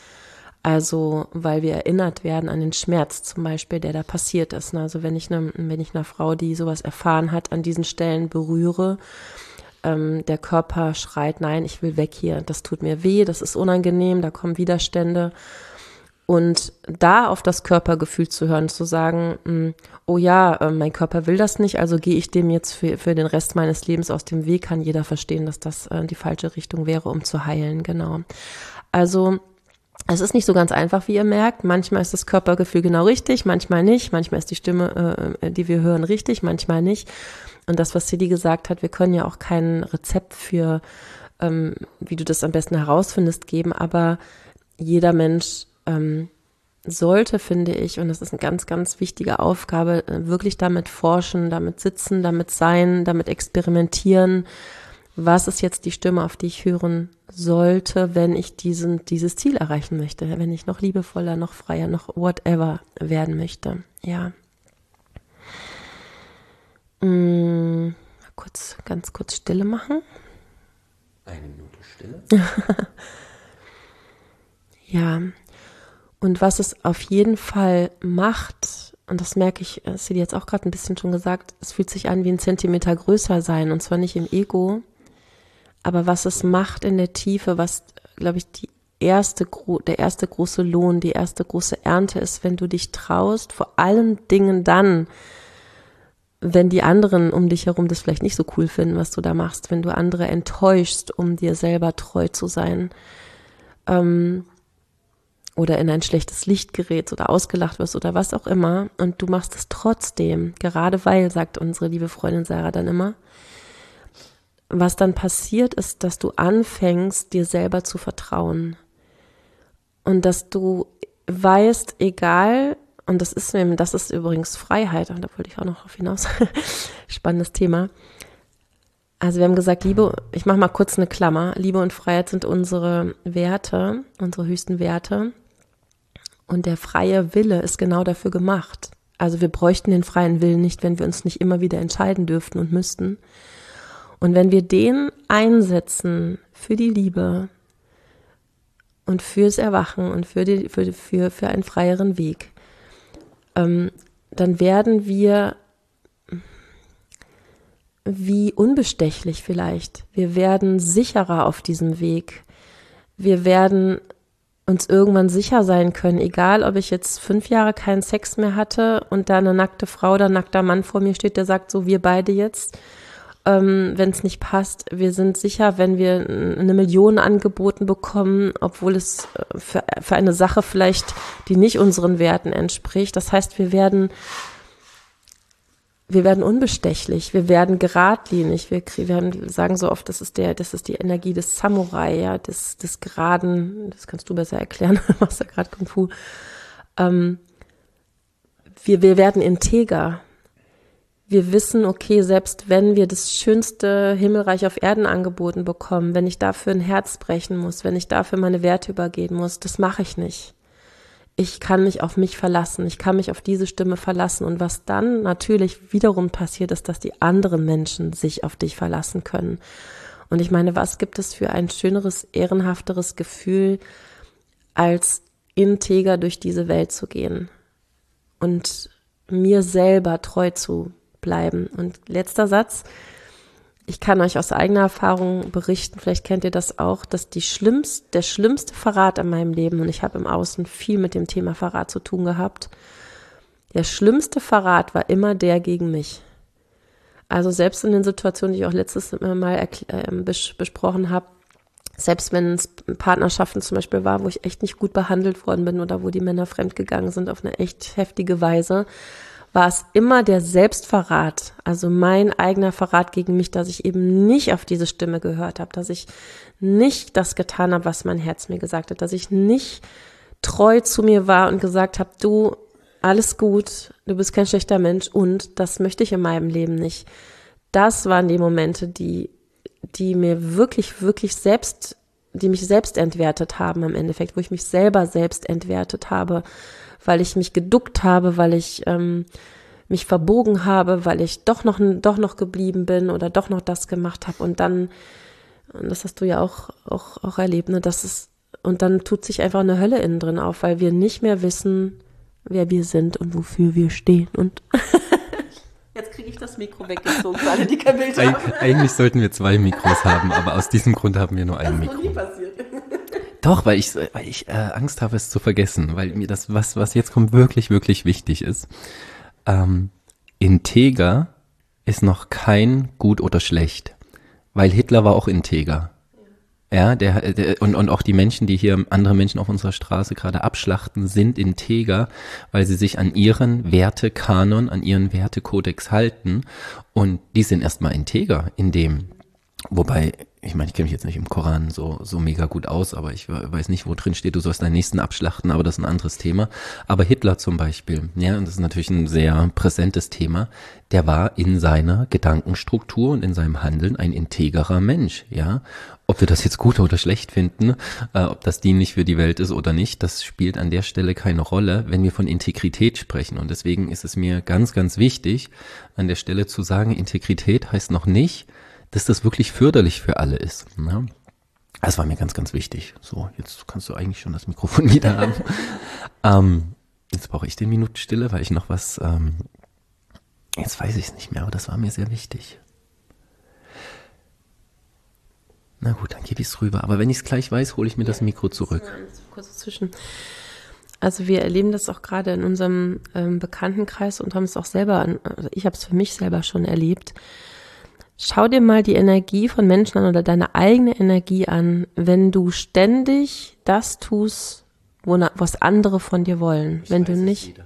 Also, weil wir erinnert werden an den Schmerz zum Beispiel, der da passiert ist. Also wenn ich eine, wenn ich einer Frau, die sowas erfahren hat, an diesen Stellen berühre, ähm, der Körper schreit, nein, ich will weg hier, das tut mir weh, das ist unangenehm, da kommen Widerstände. Und da auf das Körpergefühl zu hören, zu sagen, oh ja, mein Körper will das nicht, also gehe ich dem jetzt für, für den Rest meines Lebens aus dem Weg, kann jeder verstehen, dass das die falsche Richtung wäre, um zu heilen, genau. Also es ist nicht so ganz einfach, wie ihr merkt. Manchmal ist das Körpergefühl genau richtig, manchmal nicht. Manchmal ist die Stimme, äh, die wir hören, richtig, manchmal nicht. Und das, was Sidi gesagt hat, wir können ja auch kein Rezept für, ähm, wie du das am besten herausfindest, geben. Aber jeder Mensch ähm, sollte, finde ich, und das ist eine ganz, ganz wichtige Aufgabe, wirklich damit forschen, damit sitzen, damit sein, damit experimentieren. Was ist jetzt die Stimme, auf die ich hören sollte, wenn ich diesen, dieses Ziel erreichen möchte, wenn ich noch liebevoller, noch freier, noch whatever werden möchte, ja. Hm, kurz, ganz kurz Stille machen. Eine Minute Stille. Ja, und was es auf jeden Fall macht, und das merke ich, hast du dir jetzt auch gerade ein bisschen schon gesagt, es fühlt sich an wie ein Zentimeter größer sein, und zwar nicht im Ego, aber was es macht in der Tiefe, was, glaube ich, die erste, der erste große Lohn, die erste große Ernte ist, wenn du dich traust, vor allen Dingen dann, wenn die anderen um dich herum das vielleicht nicht so cool finden, was du da machst, wenn du andere enttäuschst, um dir selber treu zu sein, ähm, oder in ein schlechtes Licht gerätst oder ausgelacht wirst oder was auch immer, und du machst es trotzdem, gerade weil, sagt unsere liebe Freundin Sarah dann immer, was dann passiert ist, dass du anfängst, dir selber zu vertrauen und dass du weißt, egal, und das ist das ist übrigens Freiheit, und da wollte ich auch noch auf hinaus, spannendes Thema. Also wir haben gesagt, Liebe, ich mache mal kurz eine Klammer, Liebe und Freiheit sind unsere Werte, unsere höchsten Werte, und der freie Wille ist genau dafür gemacht. Also wir bräuchten den freien Willen nicht, wenn wir uns nicht immer wieder entscheiden dürften und müssten. Und wenn wir den einsetzen für die Liebe und fürs Erwachen und für, die, für, für, für einen freieren Weg, ähm, dann werden wir wie unbestechlich vielleicht. Wir werden sicherer auf diesem Weg. Wir werden uns irgendwann sicher sein können, egal ob ich jetzt fünf Jahre keinen Sex mehr hatte und da eine nackte Frau oder ein nackter Mann vor mir steht, der sagt, so wir beide jetzt, ähm, wenn es nicht passt. Wir sind sicher, wenn wir eine Million angeboten bekommen, obwohl es für, für eine Sache vielleicht, die nicht unseren Werten entspricht. Das heißt, wir werden Wir werden unbestechlich, wir werden geradlinig, wir, wir sagen so oft, das ist der, das ist die Energie des Samurai, ja, des, des Geraden, das kannst du besser erklären, du machst ja gerade Kung Fu. Ähm, wir, wir werden integer. Wir wissen, okay, selbst wenn wir das schönste Himmelreich auf Erden angeboten bekommen, wenn ich dafür ein Herz brechen muss, wenn ich dafür meine Werte übergehen muss, das mache ich nicht. Ich kann mich auf mich verlassen, ich kann mich auf diese Stimme verlassen, und was dann natürlich wiederum passiert, ist, dass die anderen Menschen sich auf dich verlassen können. Und ich meine, was gibt es für ein schöneres, ehrenhafteres Gefühl, als integer durch diese Welt zu gehen und mir selber treu zu bleiben. Und letzter Satz: Ich kann euch aus eigener Erfahrung berichten, vielleicht kennt ihr das auch, dass die schlimmste, der schlimmste Verrat in meinem Leben, und ich habe im Außen viel mit dem Thema Verrat zu tun gehabt, der schlimmste Verrat war immer der gegen mich. Also selbst in den Situationen, die ich auch letztes Mal äh, bes- besprochen habe, selbst wenn es Partnerschaften zum Beispiel war, wo ich echt nicht gut behandelt worden bin oder wo die Männer fremdgegangen sind auf eine echt heftige Weise, war es immer der Selbstverrat, also mein eigener Verrat gegen mich, dass ich eben nicht auf diese Stimme gehört habe, dass ich nicht das getan habe, was mein Herz mir gesagt hat, dass ich nicht treu zu mir war und gesagt habe, du, alles gut, du bist kein schlechter Mensch und das möchte ich in meinem Leben nicht. Das waren die Momente, die, die mir wirklich, wirklich selbst, die mich selbst entwertet haben im Endeffekt, wo ich mich selber selbst entwertet habe, weil ich mich geduckt habe, weil ich ähm, mich verbogen habe, weil ich doch noch doch noch geblieben bin oder doch noch das gemacht habe, und dann, und das hast du ja auch auch auch erlebt, ne, dass es, und dann tut sich einfach eine Hölle innen drin auf, weil wir nicht mehr wissen, wer wir sind und wofür wir stehen. Und jetzt kriege ich das Mikro weggezogen, für alle, die kein Bild haben. Eig- eigentlich sollten wir zwei Mikros haben, aber aus diesem Grund haben wir nur ein Mikro. Das ist noch nie passiert. Doch, weil ich, weil ich äh, Angst habe, es zu vergessen, weil mir das, was, was jetzt kommt, wirklich, wirklich wichtig ist. Ähm, integer ist noch kein gut oder schlecht, weil Hitler war auch integer. Ja, der, der und, und auch die Menschen, die hier andere Menschen auf unserer Straße gerade abschlachten, sind integer, weil sie sich an ihren Wertekanon, an ihren Wertekodex halten, und die sind erstmal integer in dem. Wobei, ich meine, ich kenne mich jetzt nicht im Koran so so mega gut aus, aber ich weiß nicht, wo drin steht, du sollst deinen Nächsten abschlachten, aber das ist ein anderes Thema. Aber Hitler zum Beispiel, ja, und das ist natürlich ein sehr präsentes Thema, der war in seiner Gedankenstruktur und in seinem Handeln ein integrer Mensch, ja. Ob wir das jetzt gut oder schlecht finden, äh, ob das dienlich für die Welt ist oder nicht, das spielt an der Stelle keine Rolle, wenn wir von Integrität sprechen. Und deswegen ist es mir ganz, ganz wichtig, an der Stelle zu sagen, Integrität heißt noch nicht, dass das wirklich förderlich für alle ist. Ne? Das war mir ganz, ganz wichtig. So, jetzt kannst du eigentlich schon das Mikrofon wieder haben. ähm, jetzt brauche ich den Minuten Stille, weil ich noch was, ähm, jetzt weiß ich es nicht mehr, aber das war mir sehr wichtig. Na gut, dann gebe ich es rüber. Aber wenn ich es gleich weiß, hole ich mir das Mikro zurück. Kurz dazwischen. Also wir erleben das auch gerade in unserem ähm, Bekanntenkreis und haben es auch selber, an, also ich habe es für mich selber schon erlebt. Schau dir mal die Energie von Menschen an oder deine eigene Energie an, wenn du ständig das tust, wo, was andere von dir wollen. Ich wenn du nicht,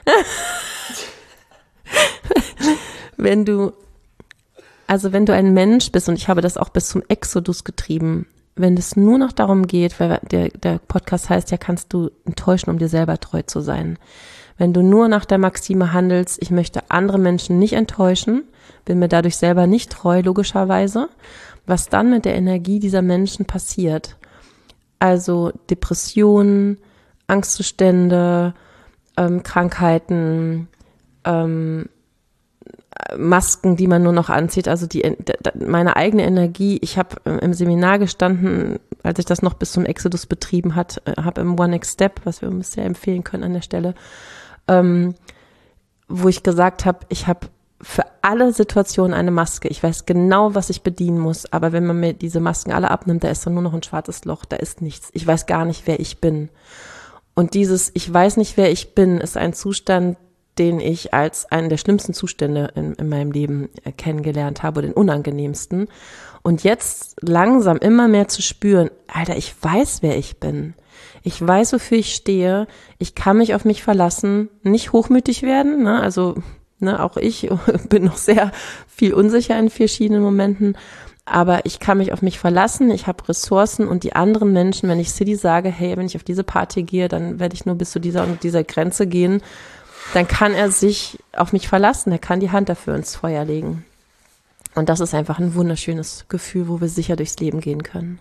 wenn du, also wenn du ein Mensch bist, und ich habe das auch bis zum Exodus getrieben, wenn es nur noch darum geht, weil der, der Podcast heißt ja, kannst du enttäuschen, um dir selber treu zu sein. Wenn du nur nach der Maxime handelst, ich möchte andere Menschen nicht enttäuschen, bin mir dadurch selber nicht treu, logischerweise, was dann mit der Energie dieser Menschen passiert. Also Depressionen, Angstzustände, ähm, Krankheiten, ähm, Masken, die man nur noch anzieht, also die meine eigene Energie. Ich habe im Seminar gestanden, als ich das noch bis zum Exodus betrieben hat, habe im One Next Step, was wir uns sehr empfehlen können an der Stelle, ähm, wo ich gesagt habe, ich habe für alle Situationen eine Maske. Ich weiß genau, was ich bedienen muss, aber wenn man mir diese Masken alle abnimmt, da ist dann nur noch ein schwarzes Loch, da ist nichts. Ich weiß gar nicht, wer ich bin. Und dieses Ich weiß nicht, wer ich bin, ist ein Zustand, den ich als einen der schlimmsten Zustände in, in meinem Leben kennengelernt habe, den unangenehmsten. Und jetzt langsam immer mehr zu spüren, Alter, ich weiß, wer ich bin. Ich weiß, wofür ich stehe. Ich kann mich auf mich verlassen, nicht hochmütig werden, ne? Also ne, auch ich bin noch sehr viel unsicher in verschiedenen Momenten, aber ich kann mich auf mich verlassen, ich habe Ressourcen und die anderen Menschen, wenn ich City sage, hey, wenn ich auf diese Party gehe, dann werde ich nur bis zu dieser und dieser Grenze gehen, dann kann er sich auf mich verlassen, er kann die Hand dafür ins Feuer legen. Und das ist einfach ein wunderschönes Gefühl, wo wir sicher durchs Leben gehen können.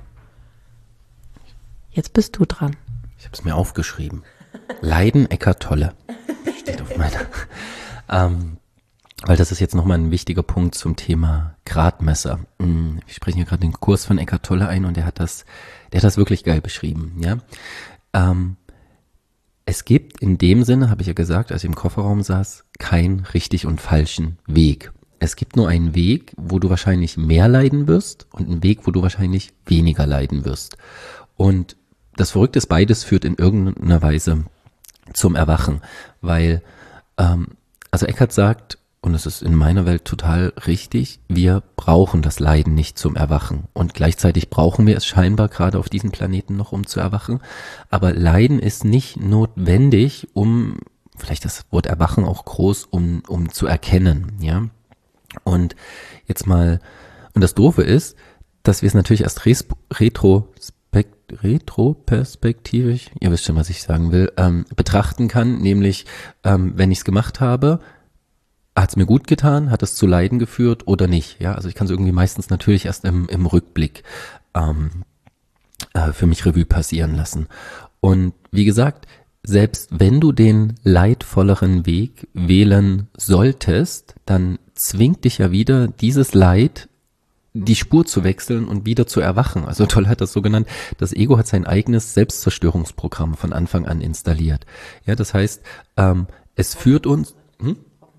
Jetzt bist du dran. Ich habe es mir aufgeschrieben. Leiden Eckhart Tolle. Steht auf meiner. ähm, weil das ist jetzt nochmal ein wichtiger Punkt zum Thema Gradmesser. Wir sprechen hier gerade den Kurs von Eckhart Tolle ein und der hat das, der hat das wirklich geil beschrieben. Ja. Ähm, Es gibt in dem Sinne, habe ich ja gesagt, als ich im Kofferraum saß, keinen richtig und falschen Weg. Es gibt nur einen Weg, wo du wahrscheinlich mehr leiden wirst und einen Weg, wo du wahrscheinlich weniger leiden wirst. Und das Verrückte ist, beides führt in irgendeiner Weise zum Erwachen, weil, ähm, also Eckhart sagt, und es ist in meiner Welt total richtig, wir brauchen das Leiden nicht zum Erwachen. Und gleichzeitig brauchen wir es scheinbar gerade auf diesem Planeten noch, um zu erwachen. Aber Leiden ist nicht notwendig, um, vielleicht das Wort Erwachen auch groß, um, um zu erkennen, ja. Und jetzt mal, und das Doofe ist, dass wir es natürlich erst res, retrospekt, retroperspektivisch, ihr wisst schon, was ich sagen will, ähm, betrachten kann, nämlich, ähm, wenn ich es gemacht habe, hat es mir gut getan, hat es zu Leiden geführt oder nicht, ja, also ich kann es irgendwie meistens natürlich erst im, im Rückblick ähm, äh, für mich Revue passieren lassen. Und wie gesagt, selbst wenn du den leidvolleren Weg wählen solltest, dann zwingt dich ja wieder dieses Leid, die Spur zu wechseln und wieder zu erwachen. Also Toll hat das so genannt, das Ego hat sein eigenes Selbstzerstörungsprogramm von Anfang an installiert. Ja, das heißt, ähm, es führt uns... Hm?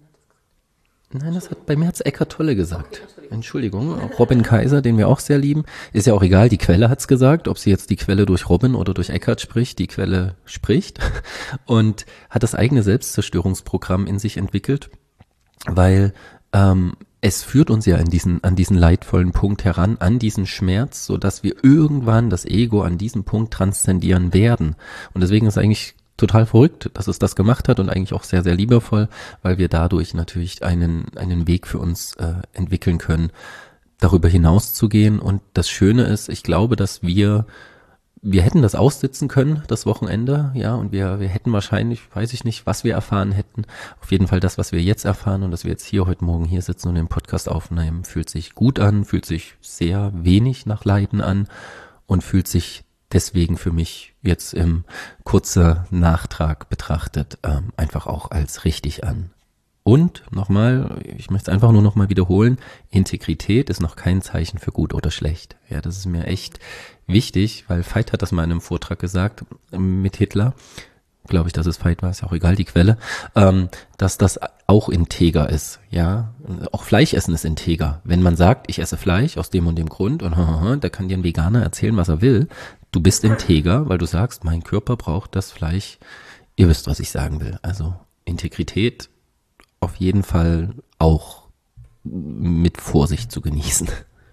Nein, das hat bei mir hat's Eckhart Tolle gesagt. Entschuldigung, Robin Kaiser, den wir auch sehr lieben. Ist ja auch egal, die Quelle hat's gesagt, ob sie jetzt die Quelle durch Robin oder durch Eckhart spricht, die Quelle spricht und hat das eigene Selbstzerstörungsprogramm in sich entwickelt, weil ähm, es führt uns ja an diesen, an diesen leidvollen Punkt heran, an diesen Schmerz, so dass wir irgendwann das Ego an diesem Punkt transzendieren werden. Und deswegen ist eigentlich total verrückt, dass es das gemacht hat und eigentlich auch sehr, sehr liebevoll, weil wir dadurch natürlich einen einen Weg für uns äh, entwickeln können, darüber hinaus zu gehen. Und das Schöne ist, ich glaube, dass wir Wir hätten das aussitzen können, das Wochenende, ja, und wir, wir hätten wahrscheinlich, weiß ich nicht, was wir erfahren hätten. Auf jeden Fall das, was wir jetzt erfahren und dass wir jetzt hier heute Morgen hier sitzen und den Podcast aufnehmen, fühlt sich gut an, fühlt sich sehr wenig nach Leiden an und fühlt sich deswegen für mich jetzt im kurzen Nachtrag betrachtet ähm, einfach auch als richtig an. Und nochmal, ich möchte es einfach nur nochmal wiederholen, Integrität ist noch kein Zeichen für gut oder schlecht. Ja, das ist mir echt wichtig, weil Veit hat das mal in einem Vortrag gesagt, mit Hitler, glaube ich, dass es Veit war, ist ja auch egal, die Quelle, ähm, dass das auch integer ist, ja. Auch Fleisch essen ist integer. Wenn man sagt, ich esse Fleisch aus dem und dem Grund und da kann dir ein Veganer erzählen, was er will, du bist integer, weil du sagst, mein Körper braucht das Fleisch. Ihr wisst, was ich sagen will. Also Integrität auf jeden Fall auch mit Vorsicht zu genießen.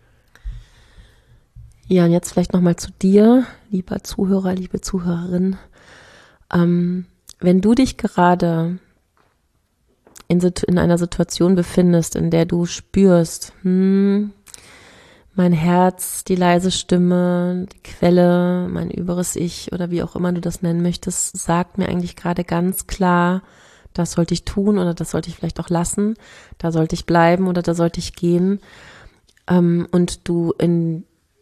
Ja, und jetzt vielleicht nochmal zu dir, lieber Zuhörer, liebe Zuhörerin. Ähm, wenn du dich gerade in, in einer Situation befindest, in der du spürst, hm, mein Herz, die leise Stimme, die Quelle, mein überes Ich oder wie auch immer du das nennen möchtest, sagt mir eigentlich gerade ganz klar, das sollte ich tun oder das sollte ich vielleicht auch lassen, da sollte ich bleiben oder da sollte ich gehen. Ähm, und du in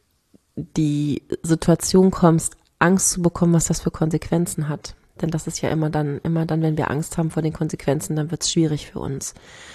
die Situation kommst, Angst zu bekommen, was das für Konsequenzen hat. Denn das ist ja immer dann, immer dann, wenn wir Angst haben vor den Konsequenzen, dann wird es schwierig für uns.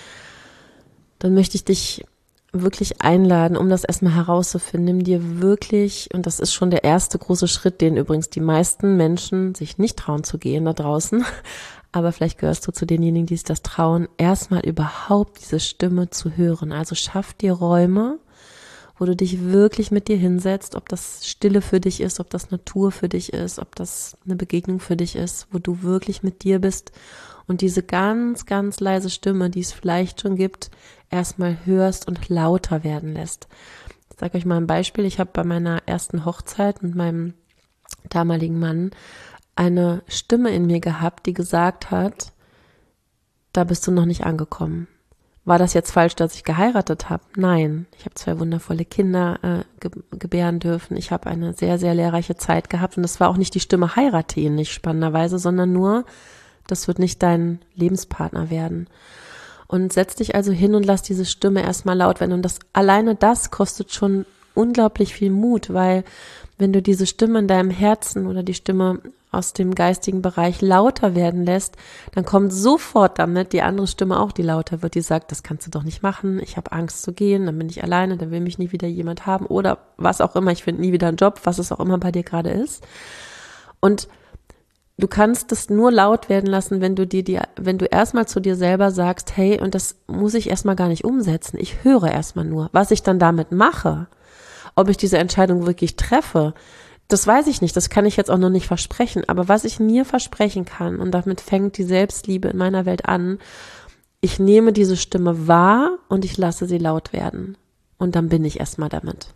Dann möchte ich dich wirklich einladen, um das erstmal herauszufinden. Nimm dir wirklich, und das ist schon der erste große Schritt, den übrigens die meisten Menschen sich nicht trauen zu gehen da draußen, aber vielleicht gehörst du zu denjenigen, die sich das trauen, erstmal überhaupt diese Stimme zu hören. Also schaff dir Räume, wo du dich wirklich mit dir hinsetzt, ob das Stille für dich ist, ob das Natur für dich ist, ob das eine Begegnung für dich ist, wo du wirklich mit dir bist und diese ganz, ganz leise Stimme, die es vielleicht schon gibt, erstmal hörst und lauter werden lässt. Ich sage euch mal ein Beispiel. Ich habe bei meiner ersten Hochzeit mit meinem damaligen Mann eine Stimme in mir gehabt, die gesagt hat, da bist du noch nicht angekommen. War das jetzt falsch, dass ich geheiratet habe? Nein. Ich habe zwei wundervolle Kinder äh, ge- gebären dürfen. Ich habe eine sehr, sehr lehrreiche Zeit gehabt. Und das war auch nicht die Stimme, heirate ihn nicht spannenderweise, sondern nur, das wird nicht dein Lebenspartner werden. Und setz dich also hin und lass diese Stimme erstmal laut werden. Und das alleine das kostet schon unglaublich viel Mut, weil wenn du diese Stimme in deinem Herzen oder die Stimme aus dem geistigen Bereich lauter werden lässt, dann kommt sofort damit die andere Stimme auch, die lauter wird, die sagt, das kannst du doch nicht machen, ich habe Angst zu gehen, dann bin ich alleine, dann will mich nie wieder jemand haben oder was auch immer, ich finde nie wieder einen Job, was es auch immer bei dir gerade ist. Und du kannst das nur laut werden lassen, wenn du dir die, wenn du erstmal zu dir selber sagst, hey, und das muss ich erstmal gar nicht umsetzen, ich höre erstmal nur. Was ich dann damit mache, ob ich diese Entscheidung wirklich treffe, das weiß ich nicht, das kann ich jetzt auch noch nicht versprechen, aber was ich mir versprechen kann, und damit fängt die Selbstliebe in meiner Welt an, ich nehme diese Stimme wahr und ich lasse sie laut werden. Und dann bin ich erstmal damit.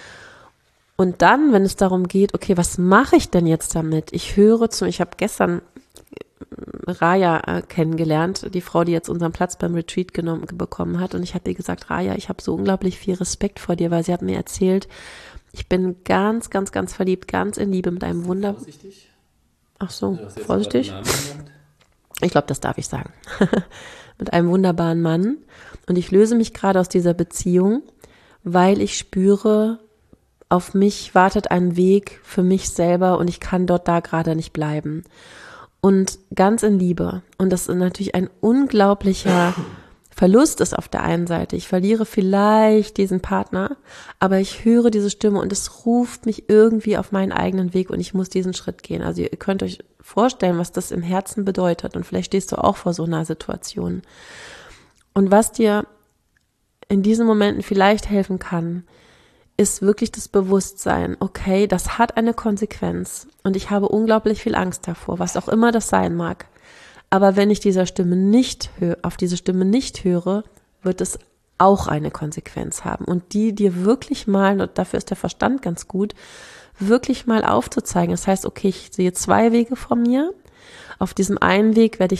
Und dann, wenn es darum geht, okay, was mache ich denn jetzt damit? Ich höre zu, ich habe gestern Raya äh, kennengelernt, die Frau, die jetzt unseren Platz beim Retreat genommen bekommen hat. Und ich habe ihr gesagt, Raya, ich habe so unglaublich viel Respekt vor dir, weil sie hat mir erzählt, ich bin ganz, ganz, ganz verliebt, ganz in Liebe mit einem Wunder... Vorsichtig? Ach so, vorsichtig? Ich glaube, das darf ich sagen. Mit einem wunderbaren Mann. Und ich löse mich gerade aus dieser Beziehung, weil ich spüre, auf mich wartet ein Weg für mich selber und ich kann dort da gerade nicht bleiben. Und ganz in Liebe. Und das ist natürlich ein unglaublicher Verlust ist auf der einen Seite. Ich verliere vielleicht diesen Partner, aber ich höre diese Stimme und es ruft mich irgendwie auf meinen eigenen Weg und ich muss diesen Schritt gehen. Also ihr könnt euch vorstellen, was das im Herzen bedeutet und vielleicht stehst du auch vor so einer Situation. Und was dir in diesen Momenten vielleicht helfen kann, ist wirklich das Bewusstsein, okay, das hat eine Konsequenz und ich habe unglaublich viel Angst davor, was auch immer das sein mag. Aber wenn ich dieser Stimme nicht höre, auf diese Stimme nicht höre, wird es auch eine Konsequenz haben. Und die dir wirklich mal, und dafür ist der Verstand ganz gut, wirklich mal aufzuzeigen. Das heißt, okay, ich sehe zwei Wege vor mir. Auf diesem einen Weg werde ich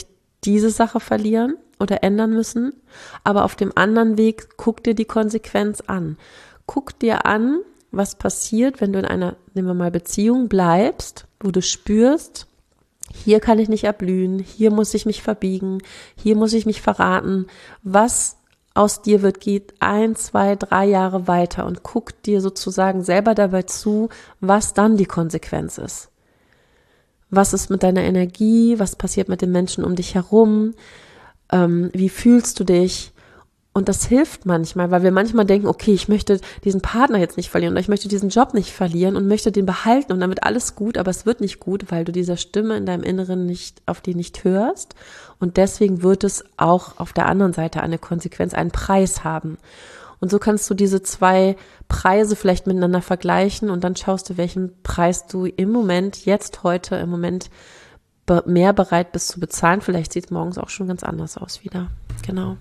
diese Sache verlieren oder ändern müssen, aber auf dem anderen Weg guck dir die Konsequenz an. Guck dir an, was passiert, wenn du in einer, nehmen wir mal, Beziehung bleibst, wo du spürst, hier kann ich nicht erblühen, hier muss ich mich verbiegen, hier muss ich mich verraten. Was aus dir wird, geht ein, zwei, drei Jahre weiter und guck dir sozusagen selber dabei zu, was dann die Konsequenz ist. Was ist mit deiner Energie? Was passiert mit den Menschen um dich herum? Ähm, wie fühlst du dich? Und das hilft manchmal, weil wir manchmal denken, okay, ich möchte diesen Partner jetzt nicht verlieren oder ich möchte diesen Job nicht verlieren und möchte den behalten und dann wird alles gut, aber es wird nicht gut, weil du dieser Stimme in deinem Inneren nicht, auf die nicht hörst und deswegen wird es auch auf der anderen Seite eine Konsequenz, einen Preis haben. Und so kannst du diese zwei Preise vielleicht miteinander vergleichen und dann schaust du, welchen Preis du im Moment, jetzt, heute, im Moment mehr bereit bist zu bezahlen. Vielleicht sieht es morgens auch schon ganz anders aus wieder. Genau.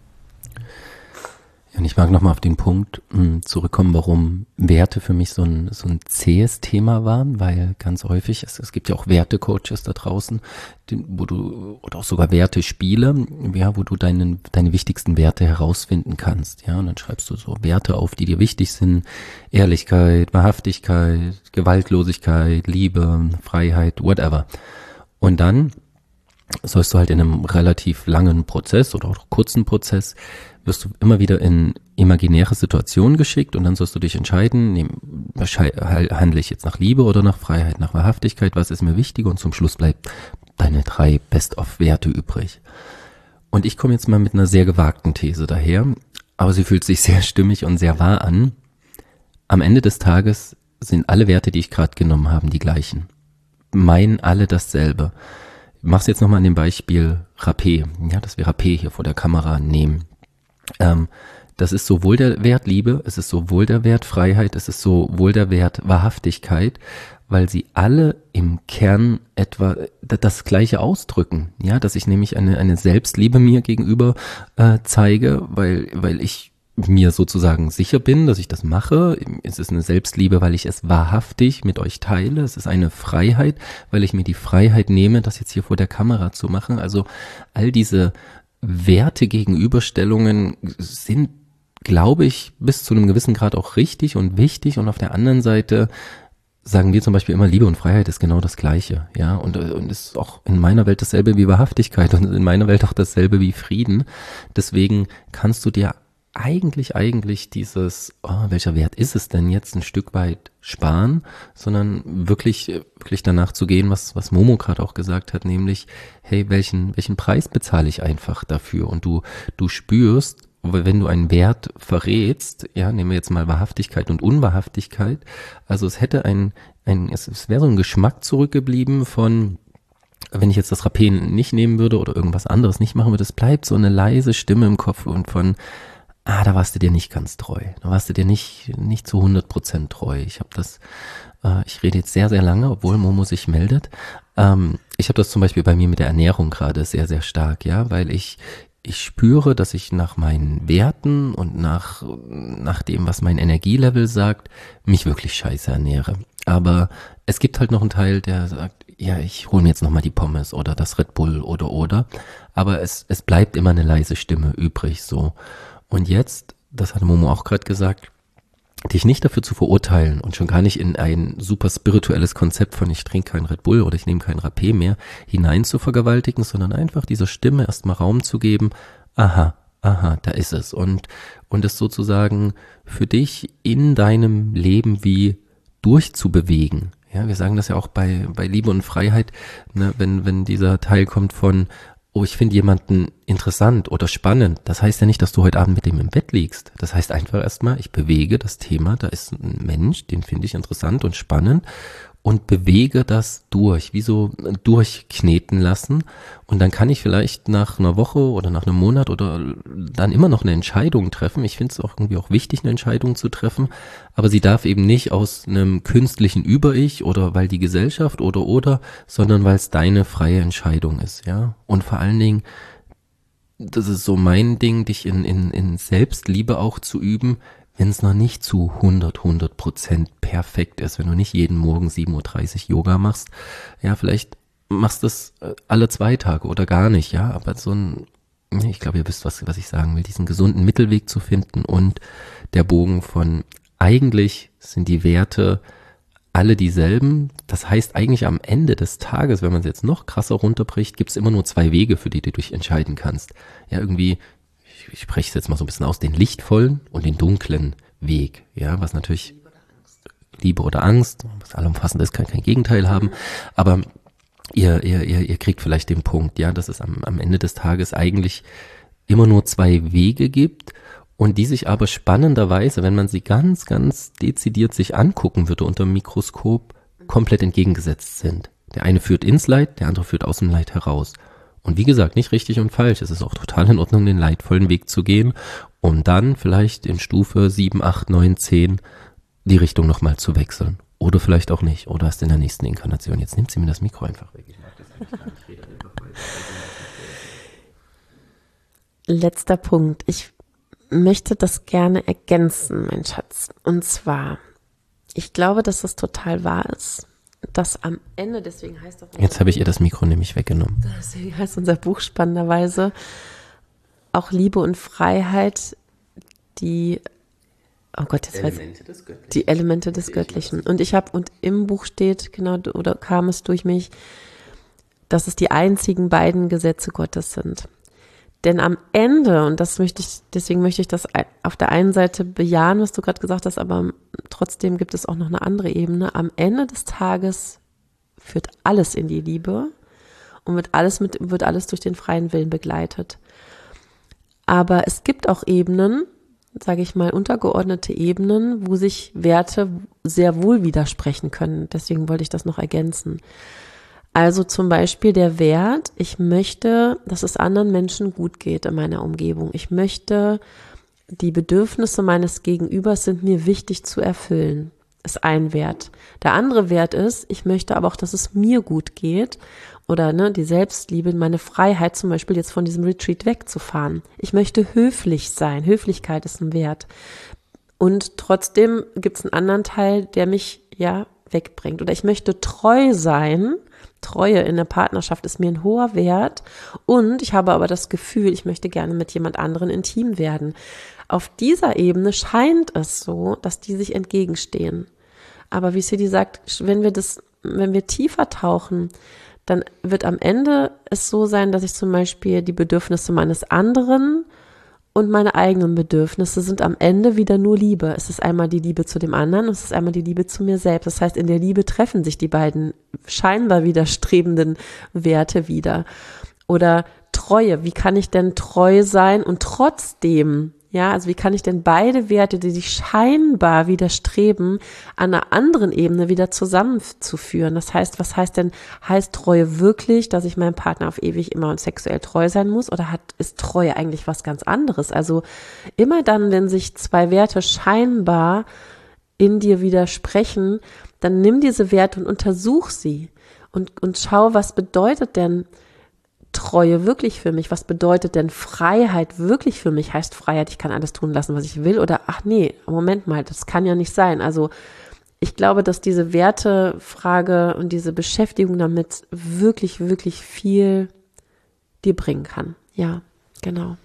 Ja, und ich mag nochmal auf den Punkt mh, zurückkommen, warum Werte für mich so ein, so ein zähes Thema waren, weil ganz häufig, es, es gibt ja auch Wertecoaches da draußen, die, wo du, oder auch sogar Wertespiele, ja, wo du deine, deine wichtigsten Werte herausfinden kannst, ja, und dann schreibst du so Werte auf, die dir wichtig sind, Ehrlichkeit, Wahrhaftigkeit, Gewaltlosigkeit, Liebe, Freiheit, whatever. Und dann sollst du halt in einem relativ langen Prozess oder auch kurzen Prozess wirst du immer wieder in imaginäre Situationen geschickt und dann sollst du dich entscheiden, nehm, handle ich jetzt nach Liebe oder nach Freiheit, nach Wahrhaftigkeit, was ist mir wichtiger und zum Schluss bleibt deine drei Best-of-Werte übrig. Und ich komme jetzt mal mit einer sehr gewagten These daher, aber sie fühlt sich sehr stimmig und sehr wahr an. Am Ende des Tages sind alle Werte, die ich gerade genommen habe, die gleichen. Meinen alle dasselbe. Ich mach's jetzt nochmal an dem Beispiel Rapé, ja, dass wir Rapé hier vor der Kamera nehmen. Ähm, das ist sowohl der Wert Liebe, es ist sowohl der Wert Freiheit, es ist sowohl der Wert Wahrhaftigkeit, weil sie alle im Kern etwa das Gleiche ausdrücken, ja, dass ich nämlich eine eine Selbstliebe mir gegenüber äh, zeige, weil weil ich mir sozusagen sicher bin, dass ich das mache. Es ist eine Selbstliebe, weil ich es wahrhaftig mit euch teile. Es ist eine Freiheit, weil ich mir die Freiheit nehme, das jetzt hier vor der Kamera zu machen. Also all diese Werte-Gegenüberstellungen sind, glaube ich, bis zu einem gewissen Grad auch richtig und wichtig. Und auf der anderen Seite sagen wir zum Beispiel immer, Liebe und Freiheit ist genau das Gleiche, ja, und, und ist auch in meiner Welt dasselbe wie Wahrhaftigkeit und in meiner Welt auch dasselbe wie Frieden. Deswegen kannst du dir eigentlich, eigentlich dieses, oh, welcher Wert ist es denn jetzt, ein Stück weit sparen, sondern wirklich, wirklich danach zu gehen, was, was Momo gerade auch gesagt hat, nämlich, hey, welchen, welchen Preis bezahle ich einfach dafür? Und du, du spürst, wenn du einen Wert verrätst, ja, nehmen wir jetzt mal Wahrhaftigkeit und Unwahrhaftigkeit, also es hätte ein, ein, es, es wäre so ein Geschmack zurückgeblieben von, wenn ich jetzt das Rapé nicht nehmen würde oder irgendwas anderes nicht machen würde, es bleibt so eine leise Stimme im Kopf und von, ah, da warst du dir nicht ganz treu. Da warst du dir nicht nicht zu hundert Prozent treu. Ich habe das, äh, ich rede jetzt sehr, sehr lange, obwohl Momo sich meldet. Ähm, ich habe das zum Beispiel bei mir mit der Ernährung gerade sehr, sehr stark, ja, weil ich ich spüre, dass ich nach meinen Werten und nach nach dem, was mein Energielevel sagt, mich wirklich scheiße ernähre. Aber es gibt halt noch einen Teil, der sagt, ja, ich hole mir jetzt nochmal die Pommes oder das Red Bull oder oder. Aber es es bleibt immer eine leise Stimme übrig, so. Und jetzt, das hat Momo auch gerade gesagt, dich nicht dafür zu verurteilen und schon gar nicht in ein super spirituelles Konzept von ich trinke kein Red Bull oder ich nehme kein Rapé mehr hinein zu vergewaltigen, sondern einfach dieser Stimme erstmal Raum zu geben, aha, aha, da ist es. Und, und es sozusagen für dich in deinem Leben wie durchzubewegen. Ja, wir sagen das ja auch bei, bei Liebe und Freiheit, ne, wenn, wenn dieser Teil kommt von, oh, ich finde jemanden interessant oder spannend. Das heißt ja nicht, dass du heute Abend mit dem im Bett liegst. Das heißt einfach erstmal, ich bewege das Thema, da ist ein Mensch, den finde ich interessant und spannend und bewege das durch, wie so durchkneten lassen. Und dann kann ich vielleicht nach einer Woche oder nach einem Monat oder dann immer noch eine Entscheidung treffen. Ich finde es auch irgendwie auch wichtig, eine Entscheidung zu treffen, aber sie darf eben nicht aus einem künstlichen Über-Ich oder weil die Gesellschaft oder oder, sondern weil es deine freie Entscheidung ist, ja. Und vor allen Dingen, das ist so mein Ding, dich in, in, in Selbstliebe auch zu üben, wenn es noch nicht zu hundert, hundert Prozent perfekt ist, wenn du nicht jeden Morgen sieben Uhr dreißig Yoga machst, ja, vielleicht machst das alle zwei Tage oder gar nicht, ja, aber so ein, ich glaube, ihr wisst, was, was ich sagen will, diesen gesunden Mittelweg zu finden und der Bogen von eigentlich sind die Werte alle dieselben. Das heißt eigentlich am Ende des Tages, wenn man es jetzt noch krasser runterbricht, gibt es immer nur zwei Wege, für die du dich entscheiden kannst. Ja, irgendwie, ich, ich spreche es jetzt mal so ein bisschen aus, den lichtvollen und den dunklen Weg. Ja, was natürlich Liebe oder Angst, was allumfassend ist, kann kein Gegenteil haben. Aber ihr, ihr, ihr, ihr kriegt vielleicht den Punkt, ja, dass es am, am Ende des Tages eigentlich immer nur zwei Wege gibt. Und die sich aber spannenderweise, wenn man sie ganz, ganz dezidiert sich angucken würde unter dem Mikroskop, komplett entgegengesetzt sind. Der eine führt ins Leid, der andere führt aus dem Leid heraus. Und wie gesagt, nicht richtig und falsch. Es ist auch total in Ordnung, den leidvollen Weg zu gehen, um dann vielleicht in Stufe sieben, acht, neun, zehn die Richtung nochmal zu wechseln. Oder vielleicht auch nicht. Oder erst in der nächsten Inkarnation. Jetzt nimmt sie mir das Mikro einfach weg. Ich mag das eigentlich gar nicht. Rede einfach weiter. Letzter Punkt. Ich möchte das gerne ergänzen, mein Schatz. Und zwar, ich glaube, dass das total wahr ist, dass am Ende, deswegen heißt auch Jetzt habe ich ihr das Mikro nämlich weggenommen. Deswegen heißt unser Buch spannenderweise auch Liebe und Freiheit, die, oh Gott, jetzt Elemente weiß, des Göttlichen. die Elemente des Göttlichen. Und ich habe, und im Buch steht, genau, oder kam es durch mich, dass es die einzigen beiden Gesetze Gottes sind. Denn am Ende, und das möchte ich, deswegen möchte ich das auf der einen Seite bejahen, was du gerade gesagt hast, aber trotzdem gibt es auch noch eine andere Ebene. Am Ende des Tages führt alles in die Liebe und wird alles mit, wird alles durch den freien Willen begleitet. Aber es gibt auch Ebenen, sage ich mal, untergeordnete Ebenen, wo sich Werte sehr wohl widersprechen können. Deswegen wollte ich das noch ergänzen. Also zum Beispiel der Wert, ich möchte, dass es anderen Menschen gut geht in meiner Umgebung. Ich möchte, die Bedürfnisse meines Gegenübers sind mir wichtig zu erfüllen. Ist ein Wert. Der andere Wert ist, ich möchte aber auch, dass es mir gut geht. Oder ne, die Selbstliebe, meine Freiheit zum Beispiel jetzt von diesem Retreat wegzufahren. Ich möchte höflich sein. Höflichkeit ist ein Wert. Und trotzdem gibt es einen anderen Teil, der mich ja wegbringt. Oder ich möchte treu sein. Treue in der Partnerschaft ist mir ein hoher Wert und ich habe aber das Gefühl, ich möchte gerne mit jemand anderen intim werden. Auf dieser Ebene scheint es so, dass die sich entgegenstehen. Aber wie Siddhi sagt, wenn wir das, wenn wir tiefer tauchen, dann wird am Ende es so sein, dass ich zum Beispiel die Bedürfnisse meines anderen und meine eigenen Bedürfnisse sind am Ende wieder nur Liebe. Es ist einmal die Liebe zu dem anderen und es ist einmal die Liebe zu mir selbst. Das heißt, in der Liebe treffen sich die beiden scheinbar widerstrebenden Werte wieder. Oder Treue. Wie kann ich denn treu sein und trotzdem, ja, also wie kann ich denn beide Werte, die sich scheinbar widerstreben, an einer anderen Ebene wieder zusammenzuführen? Das heißt, was heißt denn, heißt Treue wirklich, dass ich meinem Partner auf ewig immer und sexuell treu sein muss? Oder hat, ist Treue eigentlich was ganz anderes? Also immer dann, wenn sich zwei Werte scheinbar in dir widersprechen, dann nimm diese Werte und untersuch sie und, und schau, was bedeutet denn Treue wirklich für mich? Was bedeutet denn Freiheit wirklich für mich? Heißt Freiheit, ich kann alles tun lassen, was ich will? Oder ach nee, Moment mal, das kann ja nicht sein. Also ich glaube, dass diese Wertefrage und diese Beschäftigung damit wirklich, wirklich viel dir bringen kann. Ja, genau.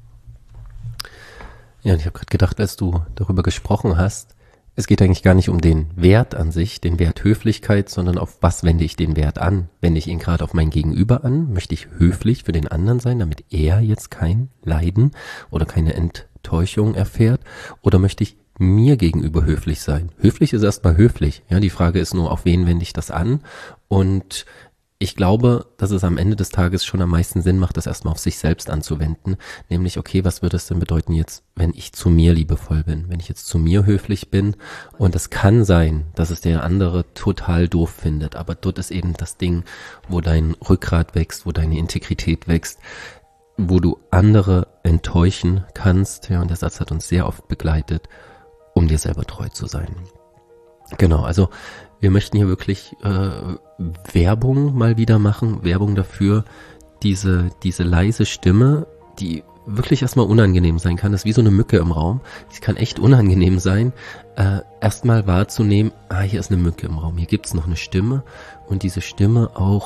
Ja, und ich habe gerade gedacht, als du darüber gesprochen hast, es geht eigentlich gar nicht um den Wert an sich, den Wert Höflichkeit, sondern auf was wende ich den Wert an? Wende ich ihn gerade auf mein Gegenüber an? Möchte ich höflich für den anderen sein, damit er jetzt kein Leiden oder keine Enttäuschung erfährt? Oder möchte ich mir gegenüber höflich sein? Höflich ist erstmal höflich. Ja, die Frage ist nur, auf wen wende ich das an? Und ich glaube, dass es am Ende des Tages schon am meisten Sinn macht, das erstmal auf sich selbst anzuwenden. Nämlich, okay, was würde es denn bedeuten jetzt, wenn ich zu mir liebevoll bin? Wenn ich jetzt zu mir höflich bin? Und es kann sein, dass es der andere total doof findet. Aber dort ist eben das Ding, wo dein Rückgrat wächst, wo deine Integrität wächst, wo du andere enttäuschen kannst. Ja, und der Satz hat uns sehr oft begleitet, um dir selber treu zu sein. Genau, also wir möchten hier wirklich äh, Werbung mal wieder machen, Werbung dafür, diese diese leise Stimme, die wirklich erstmal unangenehm sein kann, das ist wie so eine Mücke im Raum, die kann echt unangenehm sein, äh, erstmal wahrzunehmen, ah, hier ist eine Mücke im Raum, hier gibt's noch eine Stimme und diese Stimme auch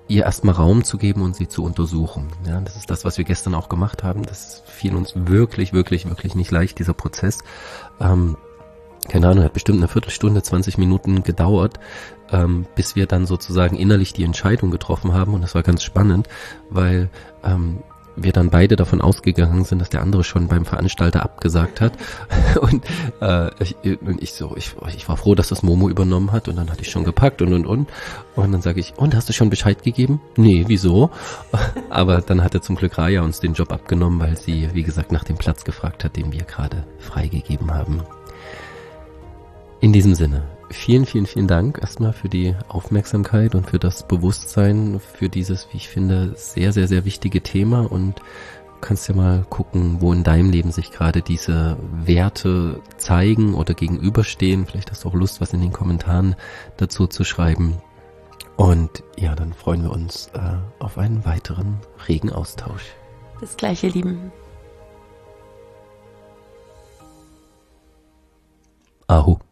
ihr erstmal Raum zu geben und sie zu untersuchen. Ja, das ist das, was wir gestern auch gemacht haben. Das fiel uns wirklich, wirklich, wirklich nicht leicht, dieser Prozess. Ähm, keine Ahnung, hat bestimmt eine Viertelstunde, zwanzig Minuten gedauert, ähm, bis wir dann sozusagen innerlich die Entscheidung getroffen haben. Und das war ganz spannend, weil ähm, wir dann beide davon ausgegangen sind, dass der andere schon beim Veranstalter abgesagt hat. Und äh, ich, und ich so, ich, ich war froh, dass das Momo übernommen hat, und dann hatte ich schon gepackt und und und. Und dann sage ich, und hast du schon Bescheid gegeben? Nee, wieso? Aber dann hatte zum Glück Raya uns den Job abgenommen, weil sie, wie gesagt, nach dem Platz gefragt hat, den wir gerade freigegeben haben. In diesem Sinne, vielen, vielen, vielen Dank erstmal für die Aufmerksamkeit und für das Bewusstsein für dieses, wie ich finde, sehr, sehr, sehr wichtige Thema. Und du kannst ja mal gucken, wo in deinem Leben sich gerade diese Werte zeigen oder gegenüberstehen. Vielleicht hast du auch Lust, was in den Kommentaren dazu zu schreiben. Und ja, dann freuen wir uns äh, auf einen weiteren regen Austausch. Bis gleich, ihr Lieben. Ahu.